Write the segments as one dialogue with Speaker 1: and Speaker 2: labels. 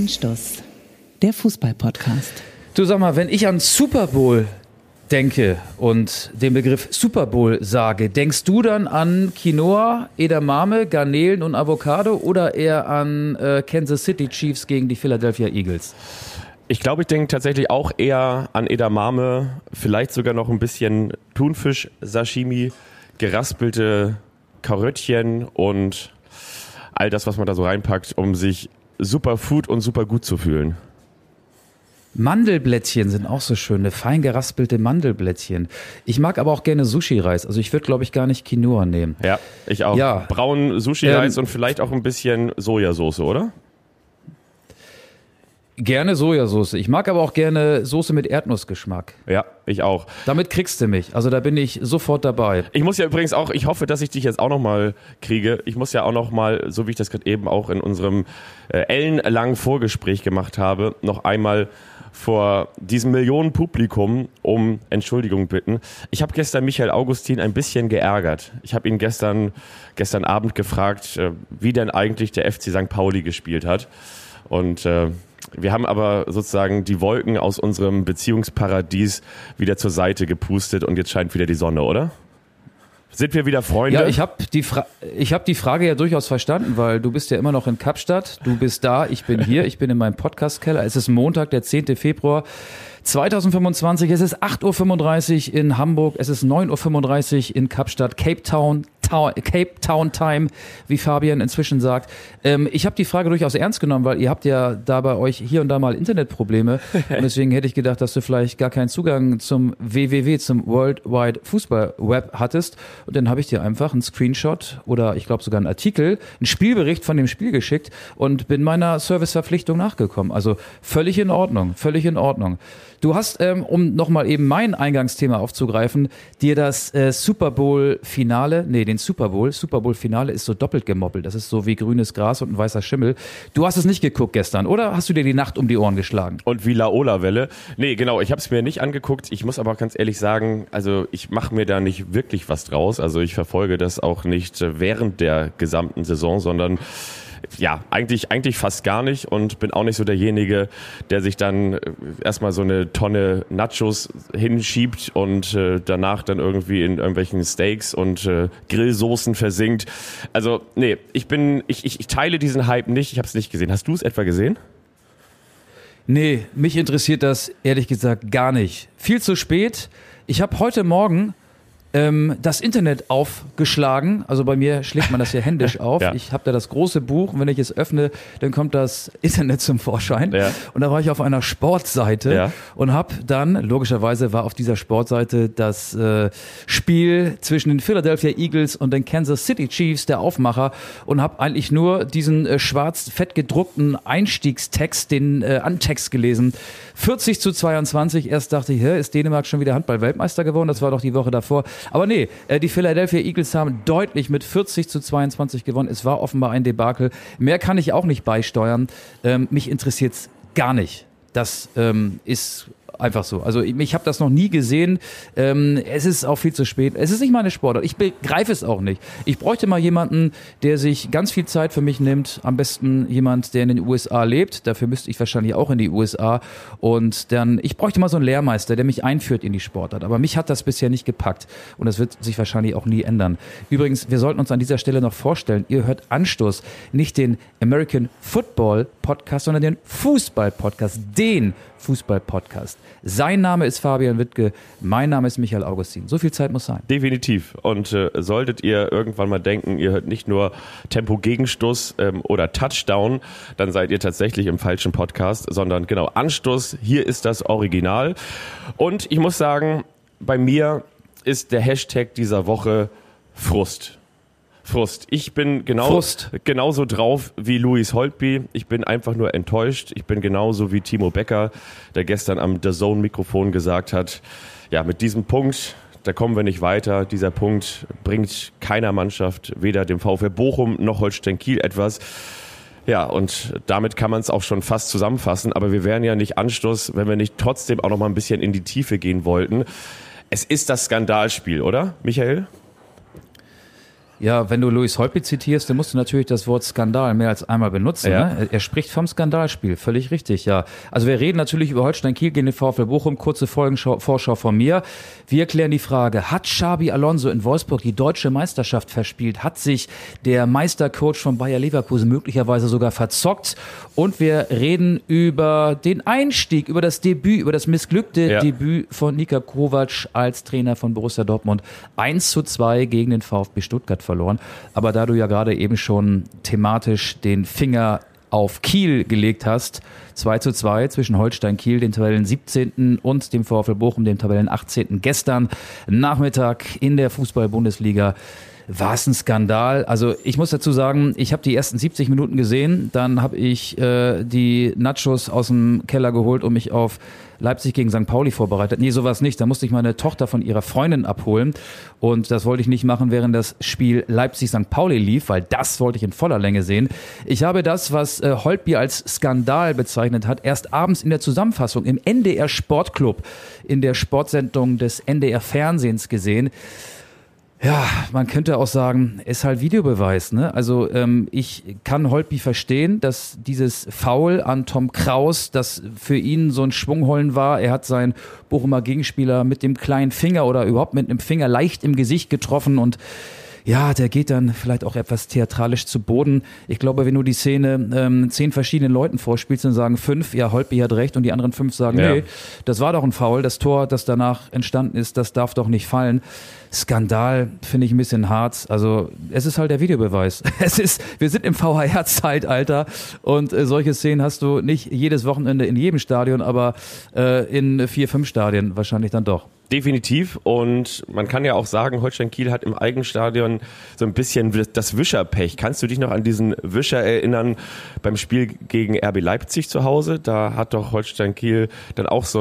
Speaker 1: Anstoß, der Fußball-Podcast.
Speaker 2: Du, sag mal, wenn ich an Super Bowl denke und den Begriff Super Bowl sage, denkst du dann an Quinoa, Edamame, Garnelen und Avocado oder eher an Kansas City Chiefs gegen die Philadelphia Eagles?
Speaker 3: Ich glaube, ich denke tatsächlich auch eher an Edamame, vielleicht sogar noch ein bisschen Thunfisch, Sashimi, geraspelte Karöttchen und all das, was man da so reinpackt, um sich super Food und super gut zu fühlen.
Speaker 2: Mandelblättchen sind auch so schöne, fein geraspelte Mandelblättchen. Ich mag aber auch gerne Sushi-Reis. Also ich würde, glaube ich, gar nicht Quinoa nehmen.
Speaker 3: Ja, ich auch.
Speaker 2: Ja.
Speaker 3: Braunen Sushi-Reis und vielleicht auch ein bisschen Sojasauce, oder?
Speaker 2: Gerne Sojasauce. Ich mag aber auch gerne Soße mit Erdnussgeschmack.
Speaker 3: Ja, ich auch.
Speaker 2: Damit kriegst du mich. Also da bin ich sofort dabei.
Speaker 3: Ich muss ja übrigens auch, ich hoffe, dass ich dich jetzt auch nochmal kriege. Ich muss ja auch nochmal, so wie ich das gerade eben auch in unserem ellenlangen Vorgespräch gemacht habe, noch einmal vor diesem Millionenpublikum um Entschuldigung bitten. Ich habe gestern Michael Augustin ein bisschen geärgert. Ich habe ihn gestern Abend gefragt, wie denn eigentlich der FC St. Pauli gespielt hat. Und wir haben aber sozusagen die Wolken aus unserem Beziehungsparadies wieder zur Seite gepustet und jetzt scheint wieder die Sonne, oder? Sind wir wieder Freunde?
Speaker 2: Ja, ich habe die Frage ja durchaus verstanden, weil du bist ja immer noch in Kapstadt, du bist da, ich bin hier, ich bin in meinem Podcast-Keller. Es ist Montag, der 10. Februar 2025, es ist 8.35 Uhr in Hamburg, es ist 9.35 Uhr in Kapstadt, Cape Town Time, wie Fabian inzwischen sagt. Ich habe die Frage durchaus ernst genommen, weil ihr habt ja da bei euch hier und da mal Internetprobleme und deswegen hätte ich gedacht, dass du vielleicht gar keinen Zugang zum zum World Wide Fußball Web hattest und dann habe ich dir einfach einen Screenshot oder ich glaube sogar einen Artikel, einen Spielbericht von dem Spiel geschickt und bin meiner Serviceverpflichtung nachgekommen. Also völlig in Ordnung. Du hast, um nochmal eben mein Eingangsthema aufzugreifen, dir das Super Bowl-Finale, den Super Bowl-Finale ist so doppelt gemoppelt. Das ist so wie grünes Gras und ein weißer Schimmel. Du hast es nicht geguckt gestern, oder hast du dir die Nacht um die Ohren geschlagen?
Speaker 3: Und wie Laola-Welle. Nee, genau, ich habe es mir nicht angeguckt. Ich muss aber ganz ehrlich sagen, also ich mache mir da nicht wirklich was draus. Also ich verfolge das auch nicht während der gesamten Saison, sondern ja, eigentlich fast gar nicht und bin auch nicht so derjenige, der sich dann erstmal so eine Tonne Nachos hinschiebt und danach dann irgendwie in irgendwelchen Steaks und Grillsoßen versinkt. Also, nee, ich teile diesen Hype nicht, ich habe es nicht gesehen. Hast du es etwa gesehen?
Speaker 2: Nee, mich interessiert das ehrlich gesagt gar nicht. Viel zu spät. Ich habe heute Morgen das Internet aufgeschlagen, also bei mir schlägt man das ja händisch auf. Ja. Ich habe da das große Buch und wenn ich es öffne, dann kommt das Internet zum Vorschein. Ja. Und da war ich auf einer Sportseite und habe dann, logischerweise war auf dieser Sportseite das Spiel zwischen den Philadelphia Eagles und den Kansas City Chiefs, der Aufmacher, und habe eigentlich nur diesen schwarz-fett gedruckten Einstiegstext, den Antext gelesen. 40-22, erst dachte ich, ist Dänemark schon wieder Handball-Weltmeister geworden? Das war doch die Woche davor. Aber nee, die Philadelphia Eagles haben deutlich mit 40-22 gewonnen. Es war offenbar ein Debakel. Mehr kann ich auch nicht beisteuern. Mich interessiert's gar nicht. Das ist einfach so. Also ich habe das noch nie gesehen. Es ist auch viel zu spät. Es ist nicht meine Sportart. Ich begreife es auch nicht. Ich bräuchte mal jemanden, der sich ganz viel Zeit für mich nimmt. Am besten jemand, der in den USA lebt. Dafür müsste ich wahrscheinlich auch in die USA. Und dann, ich bräuchte mal so einen Lehrmeister, der mich einführt in die Sportart. Aber mich hat das bisher nicht gepackt. Und das wird sich wahrscheinlich auch nie ändern. Übrigens, wir sollten uns an dieser Stelle noch vorstellen, ihr hört Anstoß, nicht den American Football Podcast, sondern den Fußball Podcast, den Fußball-Podcast. Sein Name ist Fabian Wittke, mein Name ist Michael Augustin. So viel Zeit muss sein.
Speaker 3: Definitiv. Und solltet ihr irgendwann mal denken, ihr hört nicht nur Tempo-Gegenstoß oder Touchdown, dann seid ihr tatsächlich im falschen Podcast, sondern genau Anstoß, hier ist das Original. Und ich muss sagen, bei mir ist der Hashtag dieser Woche Frust. Ich bin genauso drauf wie Louis Holtby. Ich bin einfach nur enttäuscht. Ich bin genauso wie Timo Becker, der gestern am DAZN-Mikrofon gesagt hat, ja, mit diesem Punkt, da kommen wir nicht weiter. Dieser Punkt bringt keiner Mannschaft, weder dem VfL Bochum noch Holstein Kiel etwas. Ja, und damit kann man es auch schon fast zusammenfassen. Aber wir wären ja nicht Anstoß, wenn wir nicht trotzdem auch noch mal ein bisschen in die Tiefe gehen wollten. Es ist das Skandalspiel, oder, Michael?
Speaker 2: Ja, wenn du Louis Holtby zitierst, dann musst du natürlich das Wort Skandal mehr als einmal benutzen.
Speaker 3: Ja.
Speaker 2: Ne? Er spricht vom Skandalspiel, völlig richtig, ja. Also wir reden natürlich über Holstein Kiel gegen den VfL Bochum, kurze Vorschau von mir. Wir klären die Frage, hat Xabi Alonso in Wolfsburg die deutsche Meisterschaft verspielt? Hat sich der Meistercoach von Bayer Leverkusen möglicherweise sogar verzockt? Und wir reden über den Einstieg, über das Debüt, über das missglückte Debüt von Niko Kovac als Trainer von Borussia Dortmund. 1:2 gegen den VfB Stuttgart verloren. Aber da du ja gerade eben schon thematisch den Finger auf Kiel gelegt hast, 2:2 zwischen Holstein Kiel, den Tabellen 17. und dem VfL Bochum, dem Tabellen 18. gestern Nachmittag in der Fußball-Bundesliga. War es ein Skandal? Also ich muss dazu sagen, ich habe die ersten 70 Minuten gesehen, dann habe ich die Nachos aus dem Keller geholt und mich auf Leipzig gegen St. Pauli vorbereitet. Nee, sowas nicht. Da musste ich meine Tochter von ihrer Freundin abholen und das wollte ich nicht machen, während das Spiel Leipzig-St. Pauli lief, weil das wollte ich in voller Länge sehen. Ich habe das, was Holtby als Skandal bezeichnet hat, erst abends in der Zusammenfassung im NDR Sportclub in der Sportsendung des NDR Fernsehens gesehen. Ja, man könnte auch sagen, ist halt Videobeweis, ne? Also ich kann Holtby verstehen, dass dieses Foul an Tom Kraus, das für ihn so ein Schwunghollen war. Er hat seinen Bochumer Gegenspieler mit dem kleinen Finger oder überhaupt mit einem Finger leicht im Gesicht getroffen und ja, der geht dann vielleicht auch etwas theatralisch zu Boden. Ich glaube, wenn du die Szene 10 verschiedenen Leuten vorspielst, dann sagen 5, ja, Holtby hat recht und die anderen 5 sagen, nee, das war doch ein Foul. Das Tor, das danach entstanden ist, das darf doch nicht fallen. Skandal finde ich ein bisschen hart. Also es ist halt der Videobeweis. Wir sind im VHR-Zeitalter und solche Szenen hast du nicht jedes Wochenende in jedem Stadion, aber in 4, 5 Stadien wahrscheinlich dann doch.
Speaker 3: Definitiv, und man kann ja auch sagen, Holstein Kiel hat im Eigenstadion so ein bisschen das Wischerpech. Kannst du dich noch an diesen Wischer erinnern beim Spiel gegen RB Leipzig zu Hause? Da hat doch Holstein Kiel dann auch so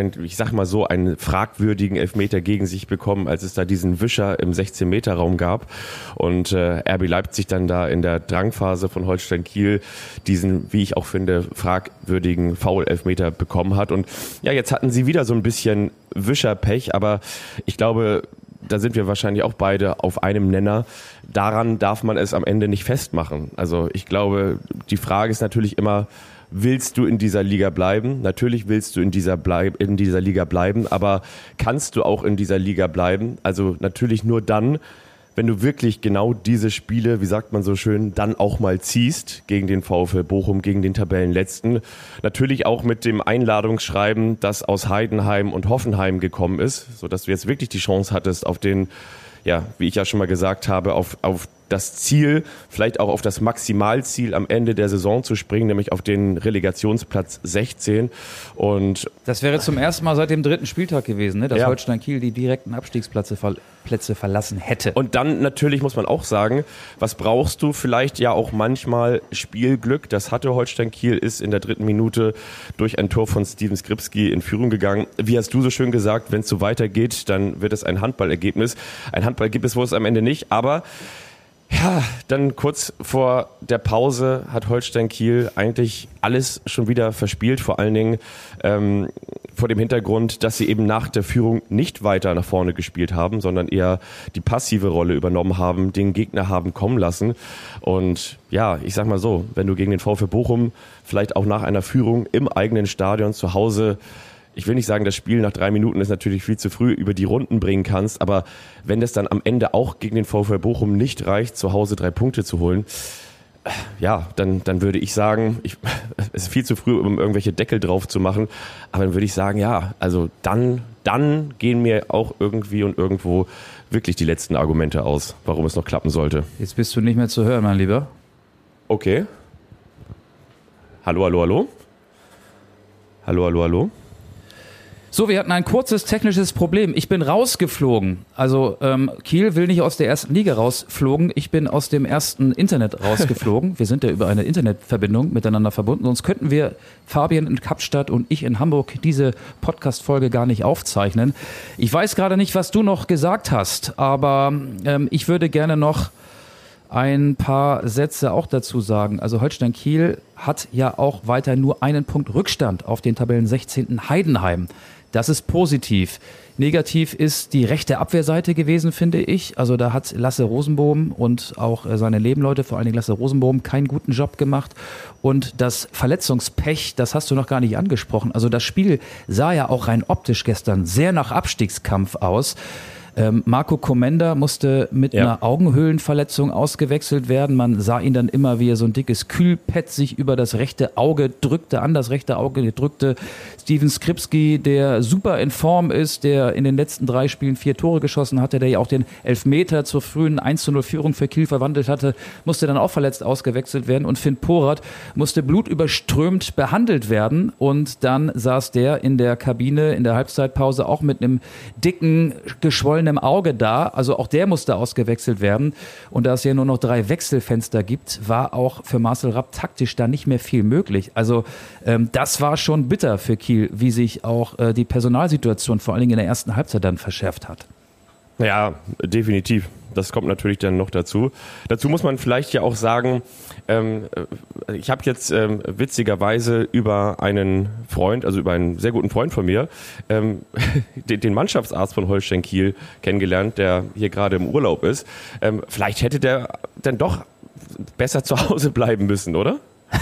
Speaker 3: einen fragwürdigen Elfmeter gegen sich bekommen, als es da diesen Wischer im 16-Meter-Raum gab und RB Leipzig dann da in der Drangphase von Holstein Kiel diesen, wie ich auch finde, fragwürdigen Foul-Elfmeter bekommen hat. Und ja, jetzt hatten sie wieder so ein bisschen Wischerpech, aber ich glaube, da sind wir wahrscheinlich auch beide auf einem Nenner. Daran darf man es am Ende nicht festmachen. Also ich glaube, die Frage ist natürlich immer, willst du in dieser Liga bleiben? Natürlich willst du in dieser Liga bleiben, aber kannst du auch in dieser Liga bleiben? Also natürlich nur dann, wenn du wirklich genau diese Spiele, wie sagt man so schön, dann auch mal ziehst gegen den VfL Bochum, gegen den Tabellenletzten. Natürlich auch mit dem Einladungsschreiben, das aus Heidenheim und Hoffenheim gekommen ist, sodass du jetzt wirklich die Chance hattest auf den, ja, wie ich ja schon mal gesagt habe, auf das Ziel, vielleicht auch auf das Maximalziel am Ende der Saison zu springen, nämlich auf den Relegationsplatz 16. Und
Speaker 2: das wäre zum ersten Mal seit dem 3. Spieltag gewesen, ne, dass Holstein Kiel die direkten Abstiegsplätze verlassen hätte.
Speaker 3: Und dann natürlich muss man auch sagen, was brauchst du? Vielleicht ja auch manchmal Spielglück. Das hatte Holstein Kiel, ist in der 3. Minute durch ein Tor von Steven Skripski in Führung gegangen. Wie hast du so schön gesagt, wenn es so weitergeht, dann wird es ein Handballergebnis. Ein Handballergebnis wurde es am Ende nicht, aber ja, dann kurz vor der Pause hat Holstein Kiel eigentlich alles schon wieder verspielt, vor allen Dingen vor dem Hintergrund, dass sie eben nach der Führung nicht weiter nach vorne gespielt haben, sondern eher die passive Rolle übernommen haben, den Gegner haben kommen lassen. Und ja, ich sag mal so, wenn du gegen den VfL Bochum vielleicht auch nach einer Führung im eigenen Stadion zu Hause, ich will nicht sagen, das Spiel nach 3 Minuten ist natürlich viel zu früh, über die Runden bringen kannst, aber wenn das dann am Ende auch gegen den VfL Bochum nicht reicht, zu Hause 3 Punkte zu holen, ja, dann würde ich sagen, es ist viel zu früh, um irgendwelche Deckel drauf zu machen, aber dann würde ich sagen, ja, also dann gehen mir auch irgendwie und irgendwo wirklich die letzten Argumente aus, warum es noch klappen sollte.
Speaker 2: Jetzt bist du nicht mehr zu hören, mein Lieber.
Speaker 3: Okay. Hallo, hallo, hallo? Hallo, hallo, hallo?
Speaker 2: So, wir hatten ein kurzes technisches Problem. Ich bin rausgeflogen. Also Kiel will nicht aus der 1. Liga rausflogen. Ich bin aus dem ersten Internet rausgeflogen. Wir sind ja über eine Internetverbindung miteinander verbunden. Sonst könnten wir, Fabian in Kapstadt und ich in Hamburg, diese Podcast-Folge gar nicht aufzeichnen. Ich weiß gerade nicht, was du noch gesagt hast, aber ich würde gerne noch ein paar Sätze auch dazu sagen. Also Holstein Kiel hat ja auch weiter nur einen Punkt Rückstand auf den Tabellen 16. Heidenheim. Das ist positiv. Negativ ist die rechte Abwehrseite gewesen, finde ich. Also da hat Lasse Rosenbohm und auch seine Nebenleute, vor allen Dingen Lasse Rosenbohm, keinen guten Job gemacht. Und das Verletzungspech, das hast du noch gar nicht angesprochen. Also das Spiel sah ja auch rein optisch gestern sehr nach Abstiegskampf aus. Marco Komenda musste mit einer Augenhöhlenverletzung ausgewechselt werden. Man sah ihn dann immer, wie er so ein dickes Kühlpad sich über das rechte Auge drückte, an das rechte Auge drückte. Steven Skripski, der super in Form ist, der in den letzten 3 Spielen 4 Tore geschossen hatte, der ja auch den Elfmeter zur frühen 1:0-Führung für Kiel verwandelt hatte, musste dann auch verletzt ausgewechselt werden. Und Finn Porath musste blutüberströmt behandelt werden. Und dann saß der in der Kabine in der Halbzeitpause auch mit einem dicken, geschwollenen Auge da, also auch der musste ausgewechselt werden. Und da es ja nur noch 3 Wechselfenster gibt, war auch für Marcel Rapp taktisch da nicht mehr viel möglich. Also das war schon bitter für Kiel, wie sich auch die Personalsituation vor allen Dingen in der ersten Halbzeit dann verschärft hat.
Speaker 3: Ja, definitiv. Das kommt natürlich dann noch dazu. Dazu muss man vielleicht ja auch sagen, ich habe jetzt witzigerweise über einen Freund, also über einen sehr guten Freund von mir, den Mannschaftsarzt von Holstein Kiel kennengelernt, der hier gerade im Urlaub ist. Vielleicht hätte der dann doch besser zu Hause bleiben müssen, oder?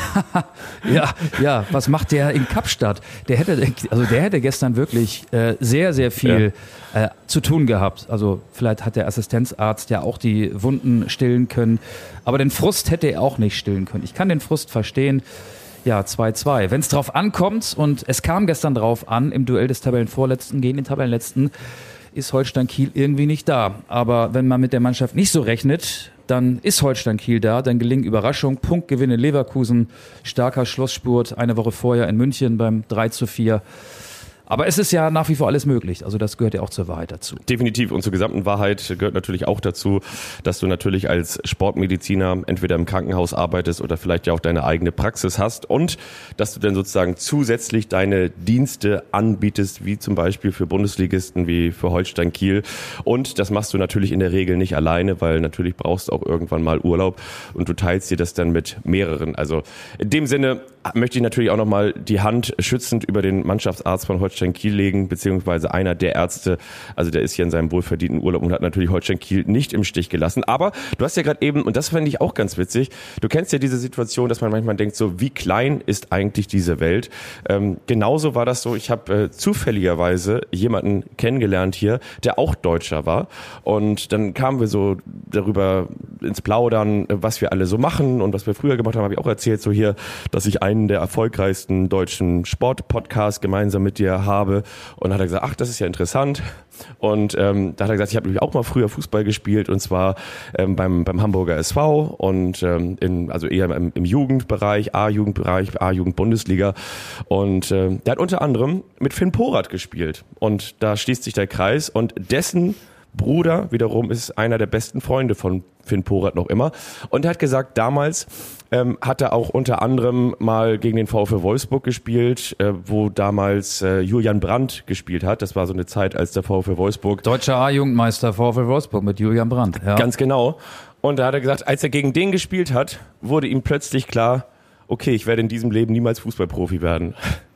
Speaker 2: Ja, was macht der in Kapstadt? Der hätte gestern wirklich sehr, sehr viel zu tun gehabt. Also vielleicht hat der Assistenzarzt ja auch die Wunden stillen können, aber den Frust hätte er auch nicht stillen können. Ich kann den Frust verstehen. Ja, 2-2. Wenn es drauf ankommt, und es kam gestern drauf an, im Duell des Tabellenvorletzten gegen den Tabellenletzten, ist Holstein Kiel irgendwie nicht da. Aber wenn man mit der Mannschaft nicht so rechnet, dann ist Holstein Kiel da, dann gelingen Überraschung, Punktgewinn in Leverkusen, starker Schlussspurt eine Woche vorher in München beim 3:4. Aber es ist ja nach wie vor alles möglich. Also das gehört ja auch zur Wahrheit dazu.
Speaker 3: Definitiv. Und zur gesamten Wahrheit gehört natürlich auch dazu, dass du natürlich als Sportmediziner entweder im Krankenhaus arbeitest oder vielleicht ja auch deine eigene Praxis hast und dass du dann sozusagen zusätzlich deine Dienste anbietest, wie zum Beispiel für Bundesligisten wie für Holstein Kiel. Und das machst du natürlich in der Regel nicht alleine, weil natürlich brauchst du auch irgendwann mal Urlaub und du teilst dir das dann mit mehreren. Also in dem Sinne möchte ich natürlich auch nochmal die Hand schützend über den Mannschaftsarzt von Holstein Kiel legen, beziehungsweise einer der Ärzte, also der ist hier in seinem wohlverdienten Urlaub und hat natürlich Holstein Kiel nicht im Stich gelassen. Aber du hast ja gerade eben, und das fand ich auch ganz witzig, du kennst ja diese Situation, dass man manchmal denkt, so wie klein ist eigentlich diese Welt? Genauso war das so, ich habe zufälligerweise jemanden kennengelernt hier, der auch Deutscher war. Und dann kamen wir so darüber ins Plaudern, was wir alle so machen und was wir früher gemacht haben, habe ich auch erzählt, so hier, dass ich einen der erfolgreichsten deutschen Sportpodcasts gemeinsam mit dir habe. Und dann hat er gesagt, ach, das ist ja interessant. Und da hat er gesagt, ich habe nämlich auch mal früher Fußball gespielt und zwar beim Hamburger SV und also eher im Jugendbereich, A-Jugendbereich, A-Jugend-Bundesliga. Und der hat unter anderem mit Finn Porath gespielt. Und da schließt sich der Kreis und dessen Bruder wiederum ist einer der besten Freunde von Finn Porath noch immer. Und er hat gesagt, damals hat er auch unter anderem mal gegen den VfL Wolfsburg gespielt, wo damals Julian Brandt gespielt hat. Das war so eine Zeit, als der VfL Wolfsburg...
Speaker 2: Deutscher A-Jugendmeister VfL Wolfsburg mit Julian Brandt. Ja.
Speaker 3: Ganz genau. Und da hat er gesagt, als er gegen den gespielt hat, wurde ihm plötzlich klar, okay, ich werde in diesem Leben niemals Fußballprofi werden.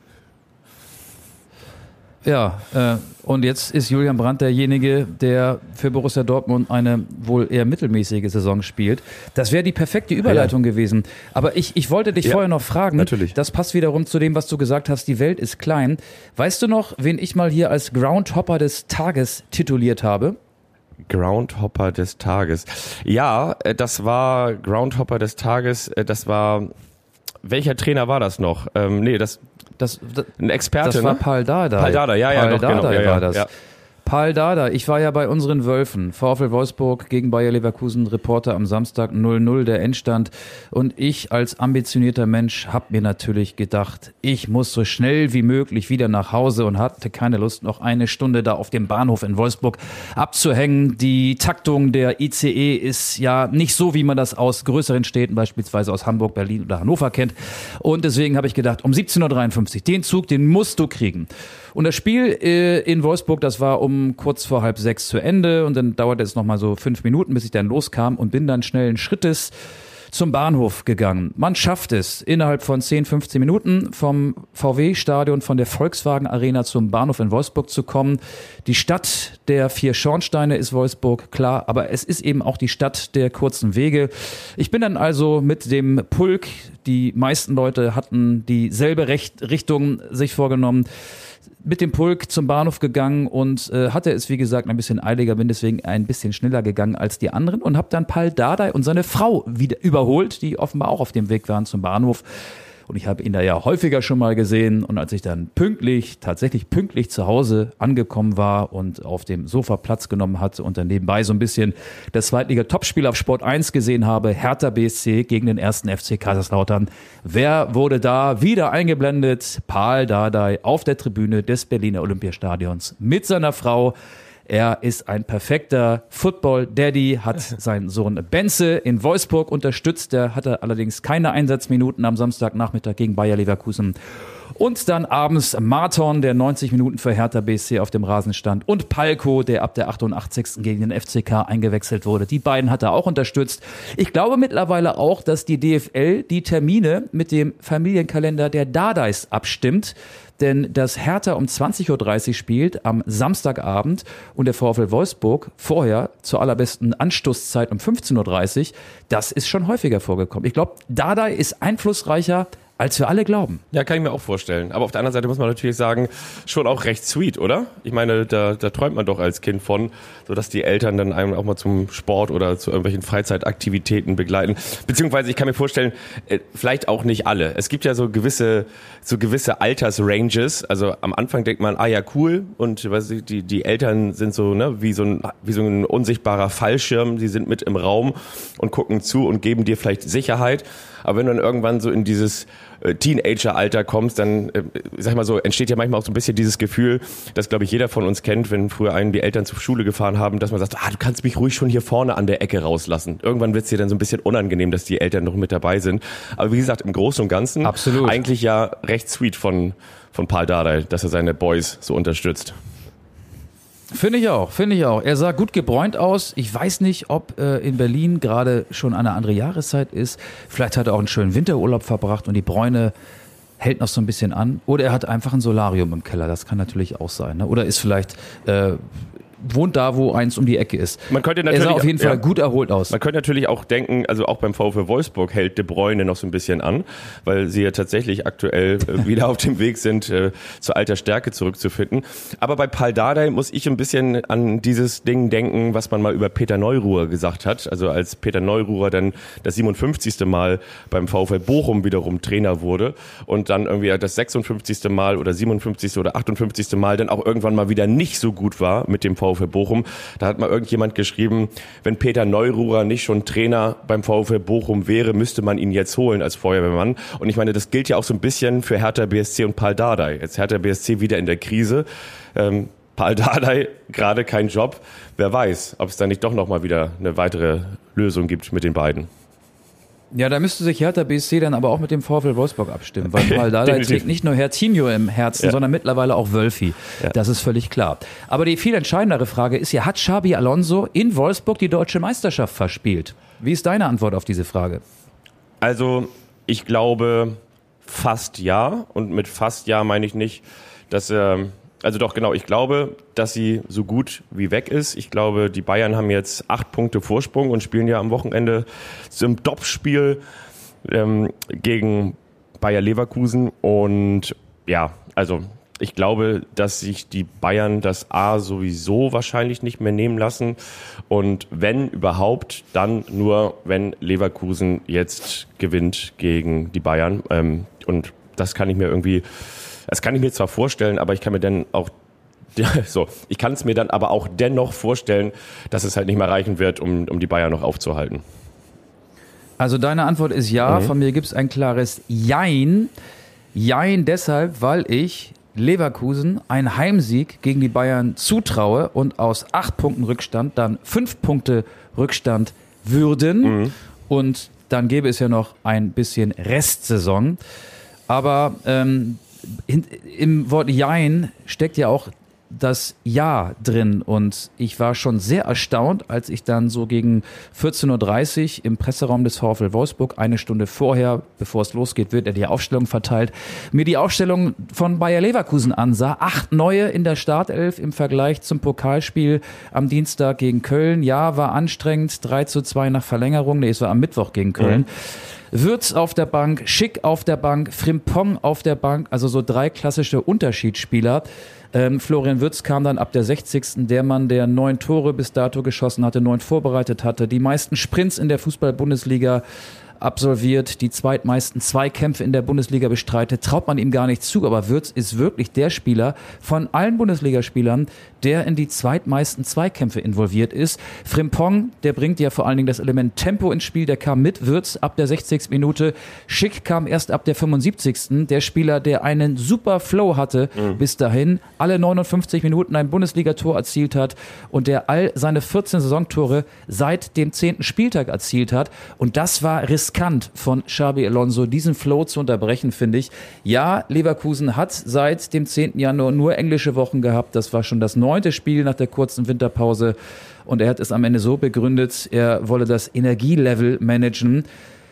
Speaker 2: Ja, und jetzt ist Julian Brandt derjenige, der für Borussia Dortmund eine wohl eher mittelmäßige Saison spielt. Das wäre die perfekte Überleitung gewesen. Aber ich wollte dich vorher noch fragen,
Speaker 3: natürlich.
Speaker 2: Das passt wiederum zu dem, was du gesagt hast, die Welt ist klein. Weißt du noch, wen ich mal hier als Groundhopper des Tages tituliert habe?
Speaker 3: Groundhopper des Tages. Ja, das war Groundhopper des Tages, das war... Welcher Trainer war das noch? Ein Experte,
Speaker 2: das war Paul Dardai.
Speaker 3: Paul Dardai,
Speaker 2: Paul Dardai war das.
Speaker 3: Ja.
Speaker 2: Paul Dardai, ich war ja bei unseren Wölfen, VfL Wolfsburg gegen Bayer Leverkusen, Reporter am Samstag 0-0 der Endstand, und ich als ambitionierter Mensch habe mir natürlich gedacht, ich muss so schnell wie möglich wieder nach Hause und hatte keine Lust, noch eine Stunde da auf dem Bahnhof in Wolfsburg abzuhängen. Die Taktung der ICE ist ja nicht so, wie man das aus größeren Städten, beispielsweise aus Hamburg, Berlin oder Hannover kennt, und deswegen habe ich gedacht, um 17:53 Uhr, den Zug, den musst du kriegen. Und das Spiel in Wolfsburg, das war um kurz vor 5:30 zu Ende, und dann dauerte es nochmal so 5 Minuten, bis ich dann loskam und bin dann schnellen Schrittes zum Bahnhof gegangen. Man schafft es innerhalb von 10, 15 Minuten vom VW-Stadion, von der Volkswagen Arena zum Bahnhof in Wolfsburg zu kommen. Die Stadt der 4 Schornsteine ist Wolfsburg, klar, aber es ist eben auch die Stadt der kurzen Wege. Ich bin dann also mit dem Pulk, die meisten Leute hatten dieselbe Richtung sich vorgenommen, mit dem Pulk zum Bahnhof gegangen und hatte es, wie gesagt, ein bisschen eiliger, bin deswegen ein bisschen schneller gegangen als die anderen und habe dann Pal Dardai und seine Frau wieder überholt, die offenbar auch auf dem Weg waren zum Bahnhof. Und ich habe ihn da ja häufiger schon mal gesehen. Und als ich dann tatsächlich pünktlich zu Hause angekommen war und auf dem Sofa Platz genommen hatte und dann nebenbei so ein bisschen das Zweitliga-Topspiel auf Sport 1 gesehen habe, Hertha BSC gegen den 1. FC Kaiserslautern. Wer wurde da wieder eingeblendet? Pal Dardai auf der Tribüne des Berliner Olympiastadions mit seiner Frau. Er ist ein perfekter Football-Daddy, hat seinen Sohn Benze in Wolfsburg unterstützt. Der hatte allerdings keine Einsatzminuten am Samstagnachmittag gegen Bayer Leverkusen. Und dann abends Marton, der 90 Minuten für Hertha BSC auf dem Rasen stand. Und Palko, der ab der 88. gegen den FCK eingewechselt wurde. Die beiden hat er auch unterstützt. Ich glaube mittlerweile auch, dass die DFL die Termine mit dem Familienkalender der Dardais abstimmt. Denn dass Hertha um 20.30 Uhr spielt am Samstagabend und der VfL Wolfsburg vorher zur allerbesten Anstoßzeit um 15.30 Uhr, das ist schon häufiger vorgekommen. Ich glaube, Dardai ist einflussreicher, als wir alle glauben.
Speaker 3: Ja, kann ich mir auch vorstellen. Aber auf der anderen Seite muss man natürlich sagen, schon auch recht sweet, oder? Ich meine, da träumt man doch als Kind von, so dass die Eltern dann einem auch mal zum Sport oder zu irgendwelchen Freizeitaktivitäten begleiten. Beziehungsweise ich kann mir vorstellen, vielleicht auch nicht alle. Es gibt ja so gewisse Altersranges. Also am Anfang denkt man, ja cool, und die Eltern sind so, ne, wie so ein unsichtbarer Fallschirm. Die sind mit im Raum und gucken zu und geben dir vielleicht Sicherheit. Aber wenn du dann irgendwann so in dieses Teenager-Alter kommst, dann, sag ich mal so, entsteht ja manchmal auch so ein bisschen dieses Gefühl, das, glaube ich, jeder von uns kennt, wenn früher einen die Eltern zur Schule gefahren haben, dass man sagt, du kannst mich ruhig schon hier vorne an der Ecke rauslassen. Irgendwann wird es dir dann so ein bisschen unangenehm, dass die Eltern noch mit dabei sind. Aber wie gesagt, im Großen und Ganzen
Speaker 2: absolut. Eigentlich
Speaker 3: ja recht sweet von Pal Dardai, dass er seine Boys so unterstützt.
Speaker 2: Finde ich auch. Er sah gut gebräunt aus. Ich weiß nicht, ob in Berlin gerade schon eine andere Jahreszeit ist. Vielleicht hat er auch einen schönen Winterurlaub verbracht und die Bräune hält noch so ein bisschen an. Oder er hat einfach ein Solarium im Keller. Das kann natürlich auch sein. Ne? Oder ist vielleicht wohnt da, wo eins um die Ecke ist. Er sah auf jeden Fall gut erholt aus.
Speaker 3: Man könnte natürlich auch denken, also auch beim VfL Wolfsburg hält De Bruyne noch so ein bisschen an, weil sie ja tatsächlich aktuell wieder auf dem Weg sind, zu alter Stärke zurückzufinden. Aber bei Pal Dardai muss ich ein bisschen an dieses Ding denken, was man mal über Peter Neururer gesagt hat. Also als Peter Neururer dann das 57. Mal beim VfL Bochum wiederum Trainer wurde und dann irgendwie das 56. Mal oder 57. oder 58. Mal dann auch irgendwann mal wieder nicht so gut war mit dem VfL Bochum. Da hat mal irgendjemand geschrieben, wenn Peter Neururer nicht schon Trainer beim VfL Bochum wäre, müsste man ihn jetzt holen als Feuerwehrmann. Und ich meine, das gilt ja auch so ein bisschen für Hertha BSC und Pal Dardai. Jetzt Hertha BSC wieder in der Krise. Pal Dardai gerade kein Job. Wer weiß, ob es da nicht doch nochmal wieder eine weitere Lösung gibt mit den beiden.
Speaker 2: Ja, da müsste sich Hertha BSC dann aber auch mit dem VfL Wolfsburg abstimmen, weil Pal Dardai trägt nicht nur Hertinho im Herzen, sondern mittlerweile auch Wölfi. Ja. Das ist völlig klar. Aber die viel entscheidendere Frage ist ja, hat Xabi Alonso in Wolfsburg die deutsche Meisterschaft verspielt? Wie ist deine Antwort auf diese Frage?
Speaker 3: Also, ich glaube fast ja. Und mit fast ja meine ich nicht, dass also doch, genau, ich glaube, dass sie so gut wie weg ist. Ich glaube, die Bayern haben jetzt 8 Punkte Vorsprung und spielen ja am Wochenende zum Topspiel gegen Bayer Leverkusen. Und ja, also ich glaube, dass sich die Bayern das A sowieso wahrscheinlich nicht mehr nehmen lassen. Und wenn überhaupt, dann nur, wenn Leverkusen jetzt gewinnt gegen die Bayern. Und das kann ich mir zwar vorstellen, aber ich kann es mir dann aber auch dennoch vorstellen, dass es halt nicht mehr reichen wird, um die Bayern noch aufzuhalten.
Speaker 2: Also deine Antwort ist ja, von mir gibt es ein klares Jein. Jein deshalb, weil ich Leverkusen einen Heimsieg gegen die Bayern zutraue und aus 8 Punkten Rückstand dann 5 Punkte Rückstand würden. Und dann gäbe es ja noch ein bisschen Restsaison. Aber im Wort Jein steckt ja auch das Ja drin und ich war schon sehr erstaunt, als ich dann so gegen 14.30 Uhr im Presseraum des VfL Wolfsburg, eine Stunde vorher, bevor es losgeht, wird er die Aufstellung verteilt, mir die Aufstellung von Bayer Leverkusen ansah. 8 neue in der Startelf im Vergleich zum Pokalspiel am Dienstag gegen Köln. Ja, war anstrengend, 3:2 nach Verlängerung. Nee, es war am Mittwoch gegen Köln. Würz auf der Bank, Schick auf der Bank, Frimpong auf der Bank, also so 3 klassische Unterschiedsspieler. Florian Würz kam dann ab der 60. Der Mann, der 9 Tore bis dato geschossen hatte, 9 vorbereitet hatte, die meisten Sprints in der Fußball-Bundesliga absolviert, die zweitmeisten Zweikämpfe in der Bundesliga bestreitet, traut man ihm gar nicht zu, aber Würz ist wirklich der Spieler von allen Bundesligaspielern, der in die zweitmeisten Zweikämpfe involviert ist. Frimpong, der bringt ja vor allen Dingen das Element Tempo ins Spiel, der kam mit Würz ab der 60. Minute, Schick kam erst ab der 75. Der Spieler, der einen super Flow hatte bis dahin, alle 59 Minuten ein Bundesligator erzielt hat und der all seine 14 Saisontore seit dem 10. Spieltag erzielt hat und das war riskant von Xabi Alonso, diesen Flow zu unterbrechen, finde ich. Ja, Leverkusen hat seit dem 10. Januar nur englische Wochen gehabt. Das war schon das 9. Spiel nach der kurzen Winterpause. Und er hat es am Ende so begründet, er wolle das Energielevel managen.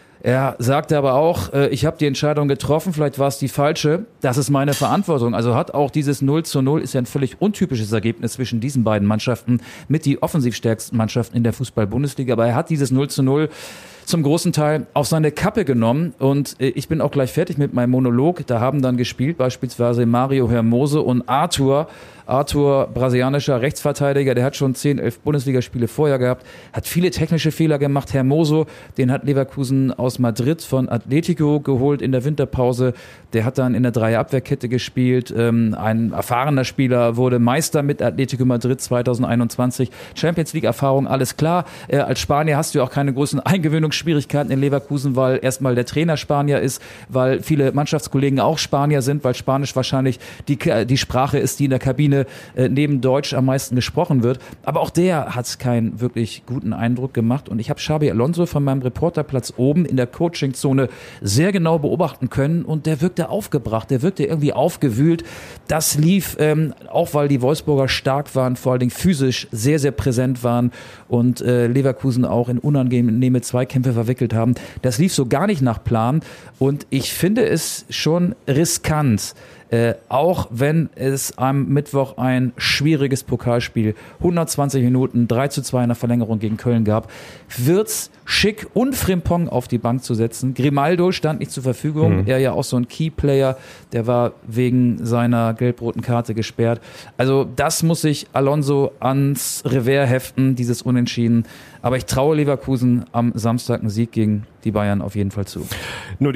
Speaker 2: Er sagte aber auch, ich habe die Entscheidung getroffen, vielleicht war es die falsche, das ist meine Verantwortung. Also hat auch dieses 0:0, ist ja ein völlig untypisches Ergebnis zwischen diesen beiden Mannschaften, mit die offensiv stärksten Mannschaften in der Fußball-Bundesliga. Aber er hat dieses 0:0 zum großen Teil auf seine Kappe genommen und ich bin auch gleich fertig mit meinem Monolog. Da haben dann gespielt beispielsweise Mario Hermoso und Arthur, brasilianischer Rechtsverteidiger, der hat schon 10, 11 Bundesligaspiele vorher gehabt, hat viele technische Fehler gemacht. Hermoso, den hat Leverkusen aus Madrid von Atletico geholt in der Winterpause. Der hat dann in der Dreierabwehrkette gespielt. Ein erfahrener Spieler, wurde Meister mit Atletico Madrid 2021. Champions League Erfahrung, alles klar. Als Spanier hast du auch keine großen Eingewöhnungsschwierigkeiten in Leverkusen, weil erstmal der Trainer Spanier ist, weil viele Mannschaftskollegen auch Spanier sind, weil Spanisch wahrscheinlich die Sprache ist, die in der Kabine neben Deutsch am meisten gesprochen wird. Aber auch der hat keinen wirklich guten Eindruck gemacht. Und ich habe Xabi Alonso von meinem Reporterplatz oben in der Coachingzone sehr genau beobachten können. Und der wirkte aufgebracht, der wirkte irgendwie aufgewühlt. Das lief, auch weil die Wolfsburger stark waren, vor allen Dingen physisch sehr, sehr präsent waren und Leverkusen auch in unangenehme Zweikämpfe verwickelt haben. Das lief so gar nicht nach Plan. Und ich finde es schon riskant, auch wenn es am Mittwoch ein schwieriges Pokalspiel, 120 Minuten, 3:2 in der Verlängerung gegen Köln gab, Würz, Schick und Frimpong auf die Bank zu setzen. Grimaldo stand nicht zur Verfügung, er ja auch so ein Keyplayer, der war wegen seiner gelb-roten Karte gesperrt. Also das muss sich Alonso ans Revers heften, dieses Unentschieden. Aber ich traue Leverkusen am Samstag einen Sieg gegen die Bayern auf jeden Fall zu.
Speaker 3: Nur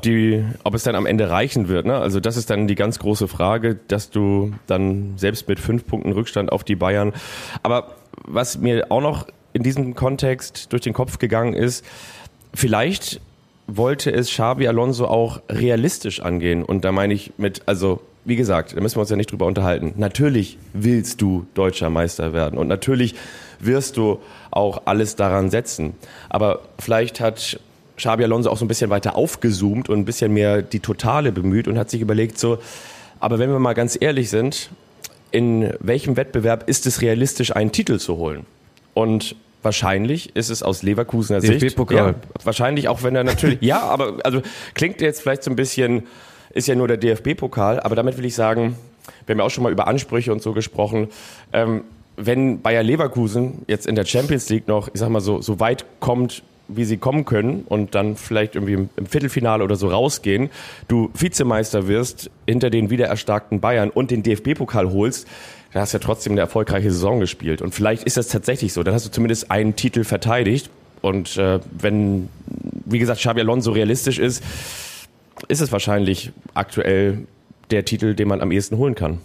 Speaker 3: ob es dann am Ende reichen wird, ne? Also das ist dann die ganz große Frage, dass du dann selbst mit 5 Punkten Rückstand auf die Bayern. Aber was mir auch noch in diesem Kontext durch den Kopf gegangen ist, vielleicht wollte es Xabi Alonso auch realistisch angehen. Und da meine ich wie gesagt, da müssen wir uns ja nicht drüber unterhalten. Natürlich willst du deutscher Meister werden und natürlich wirst du auch alles daran setzen. Aber vielleicht hat Xabi Alonso auch so ein bisschen weiter aufgezoomt und ein bisschen mehr die Totale bemüht und hat sich überlegt aber wenn wir mal ganz ehrlich sind, in welchem Wettbewerb ist es realistisch, einen Titel zu holen? Und wahrscheinlich ist es aus Leverkusener Sicht,
Speaker 2: DFB-Pokal.
Speaker 3: Wahrscheinlich auch wenn er natürlich, klingt jetzt vielleicht so ein bisschen, ist ja nur der DFB-Pokal, aber damit will ich sagen, wir haben ja auch schon mal über Ansprüche und so gesprochen, wenn Bayer Leverkusen jetzt in der Champions League noch, ich sag mal so weit kommt, wie sie kommen können und dann vielleicht irgendwie im Viertelfinale oder so rausgehen, du Vizemeister wirst, hinter den wiedererstarkten Bayern und den DFB-Pokal holst, dann hast du ja trotzdem eine erfolgreiche Saison gespielt. Und vielleicht ist das tatsächlich so, dann hast du zumindest einen Titel verteidigt und wenn, wie gesagt, Xabi Alonso realistisch ist es wahrscheinlich aktuell der Titel, den man am ehesten holen kann.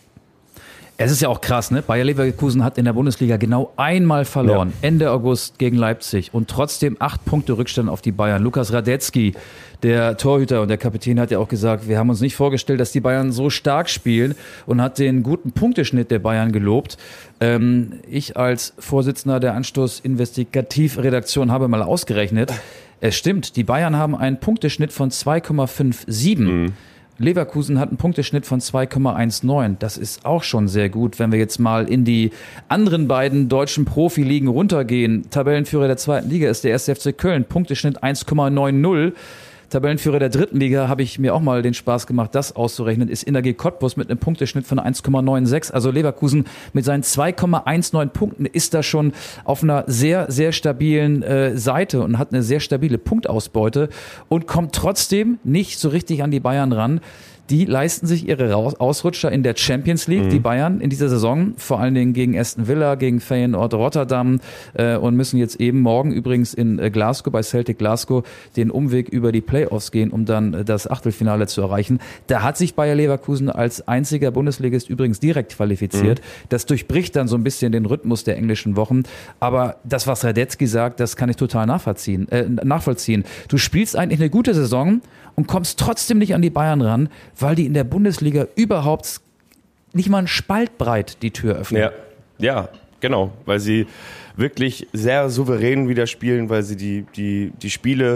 Speaker 2: Es ist ja auch krass, ne? Bayer Leverkusen hat in der Bundesliga genau einmal verloren, Ende August gegen Leipzig und trotzdem 8 Punkte Rückstand auf die Bayern. Lukas Radetzky, der Torhüter und der Kapitän, hat ja auch gesagt, wir haben uns nicht vorgestellt, dass die Bayern so stark spielen und hat den guten Punkteschnitt der Bayern gelobt. Ich als Vorsitzender der Anstoß-Investigativ-Redaktion habe mal ausgerechnet, es stimmt, die Bayern haben einen Punkteschnitt von 2,57. Leverkusen hat einen Punkteschnitt von 2,19. Das ist auch schon sehr gut, wenn wir jetzt mal in die anderen beiden deutschen Profiligen runtergehen. Tabellenführer der 2. Liga ist der 1. FC Köln, Punkteschnitt 1,90. Tabellenführer der 3. Liga, habe ich mir auch mal den Spaß gemacht, das auszurechnen, ist Energie Cottbus mit einem Punkteschnitt von 1,96. Also Leverkusen mit seinen 2,19 Punkten ist da schon auf einer sehr, sehr stabilen Seite und hat eine sehr stabile Punktausbeute und kommt trotzdem nicht so richtig an die Bayern ran. Die leisten sich ihre Ausrutscher in der Champions League, die Bayern in dieser Saison, vor allen Dingen gegen Aston Villa, gegen Feyenoord Rotterdam und müssen jetzt eben morgen übrigens in Glasgow, bei Celtic Glasgow, den Umweg über die Playoffs gehen, um dann das Achtelfinale zu erreichen. Da hat sich Bayer Leverkusen als einziger Bundesligist übrigens direkt qualifiziert. Das durchbricht dann so ein bisschen den Rhythmus der englischen Wochen. Aber das, was Radetzky sagt, das kann ich total nachvollziehen. Du spielst eigentlich eine gute Saison und kommst trotzdem nicht an die Bayern ran, weil die in der Bundesliga überhaupt nicht mal einen Spalt breit die Tür öffnen.
Speaker 3: Ja, genau, weil sie wirklich sehr souverän wieder spielen, weil sie die Spiele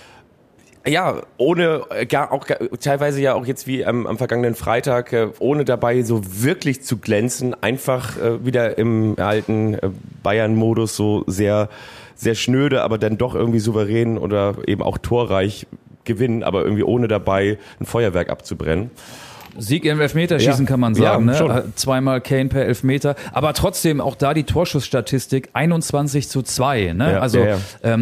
Speaker 3: ohne teilweise ja auch jetzt wie am vergangenen Freitag, ohne dabei so wirklich zu glänzen, einfach wieder im alten Bayern-Modus so sehr, sehr schnöde, aber dann doch irgendwie souverän oder eben auch torreich gewinnen, aber irgendwie ohne dabei ein Feuerwerk abzubrennen.
Speaker 2: Sieg im Elfmeterschießen kann man sagen,
Speaker 3: ja,
Speaker 2: ne? Zweimal Kane per Elfmeter, aber trotzdem auch da die Torschussstatistik 21:2, ne?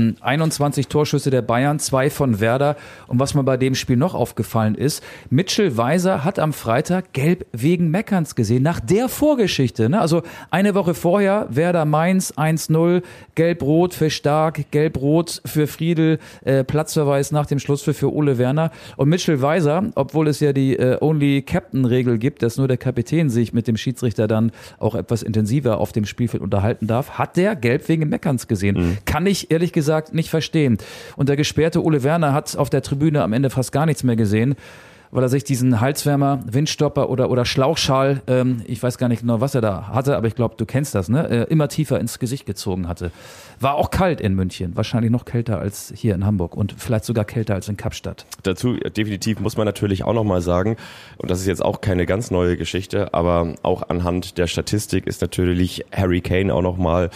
Speaker 2: 21 Torschüsse der Bayern, 2 von Werder und was mir bei dem Spiel noch aufgefallen ist, Mitchell Weiser hat am Freitag gelb wegen Meckerns gesehen, nach der Vorgeschichte, ne? Also eine Woche vorher Werder Mainz 1-0, gelb-rot für Stark, gelb-rot für Friedel, Platzverweis nach dem Schlusspfiff für Ole Werner und Mitchell Weiser, obwohl es ja die Only-Captain-Regel gibt, dass nur der Kapitän sich mit dem Schiedsrichter dann auch etwas intensiver auf dem Spielfeld unterhalten darf, hat der gelb wegen Meckerns gesehen. Kann ich ehrlich gesagt nicht verstehen. Und der gesperrte Ole Werner hat auf der Tribüne am Ende fast gar nichts mehr gesehen, weil er sich diesen Halswärmer, Windstopper oder Schlauchschal, ich weiß gar nicht genau, was er da hatte, aber ich glaube, du kennst das, ne? Immer tiefer ins Gesicht gezogen hatte. War auch kalt in München, wahrscheinlich noch kälter als hier in Hamburg und vielleicht sogar kälter als in Kapstadt.
Speaker 3: Dazu definitiv muss man natürlich auch nochmal sagen, und das ist jetzt auch keine ganz neue Geschichte, aber auch anhand der Statistik ist natürlich Harry Kane auch nochmal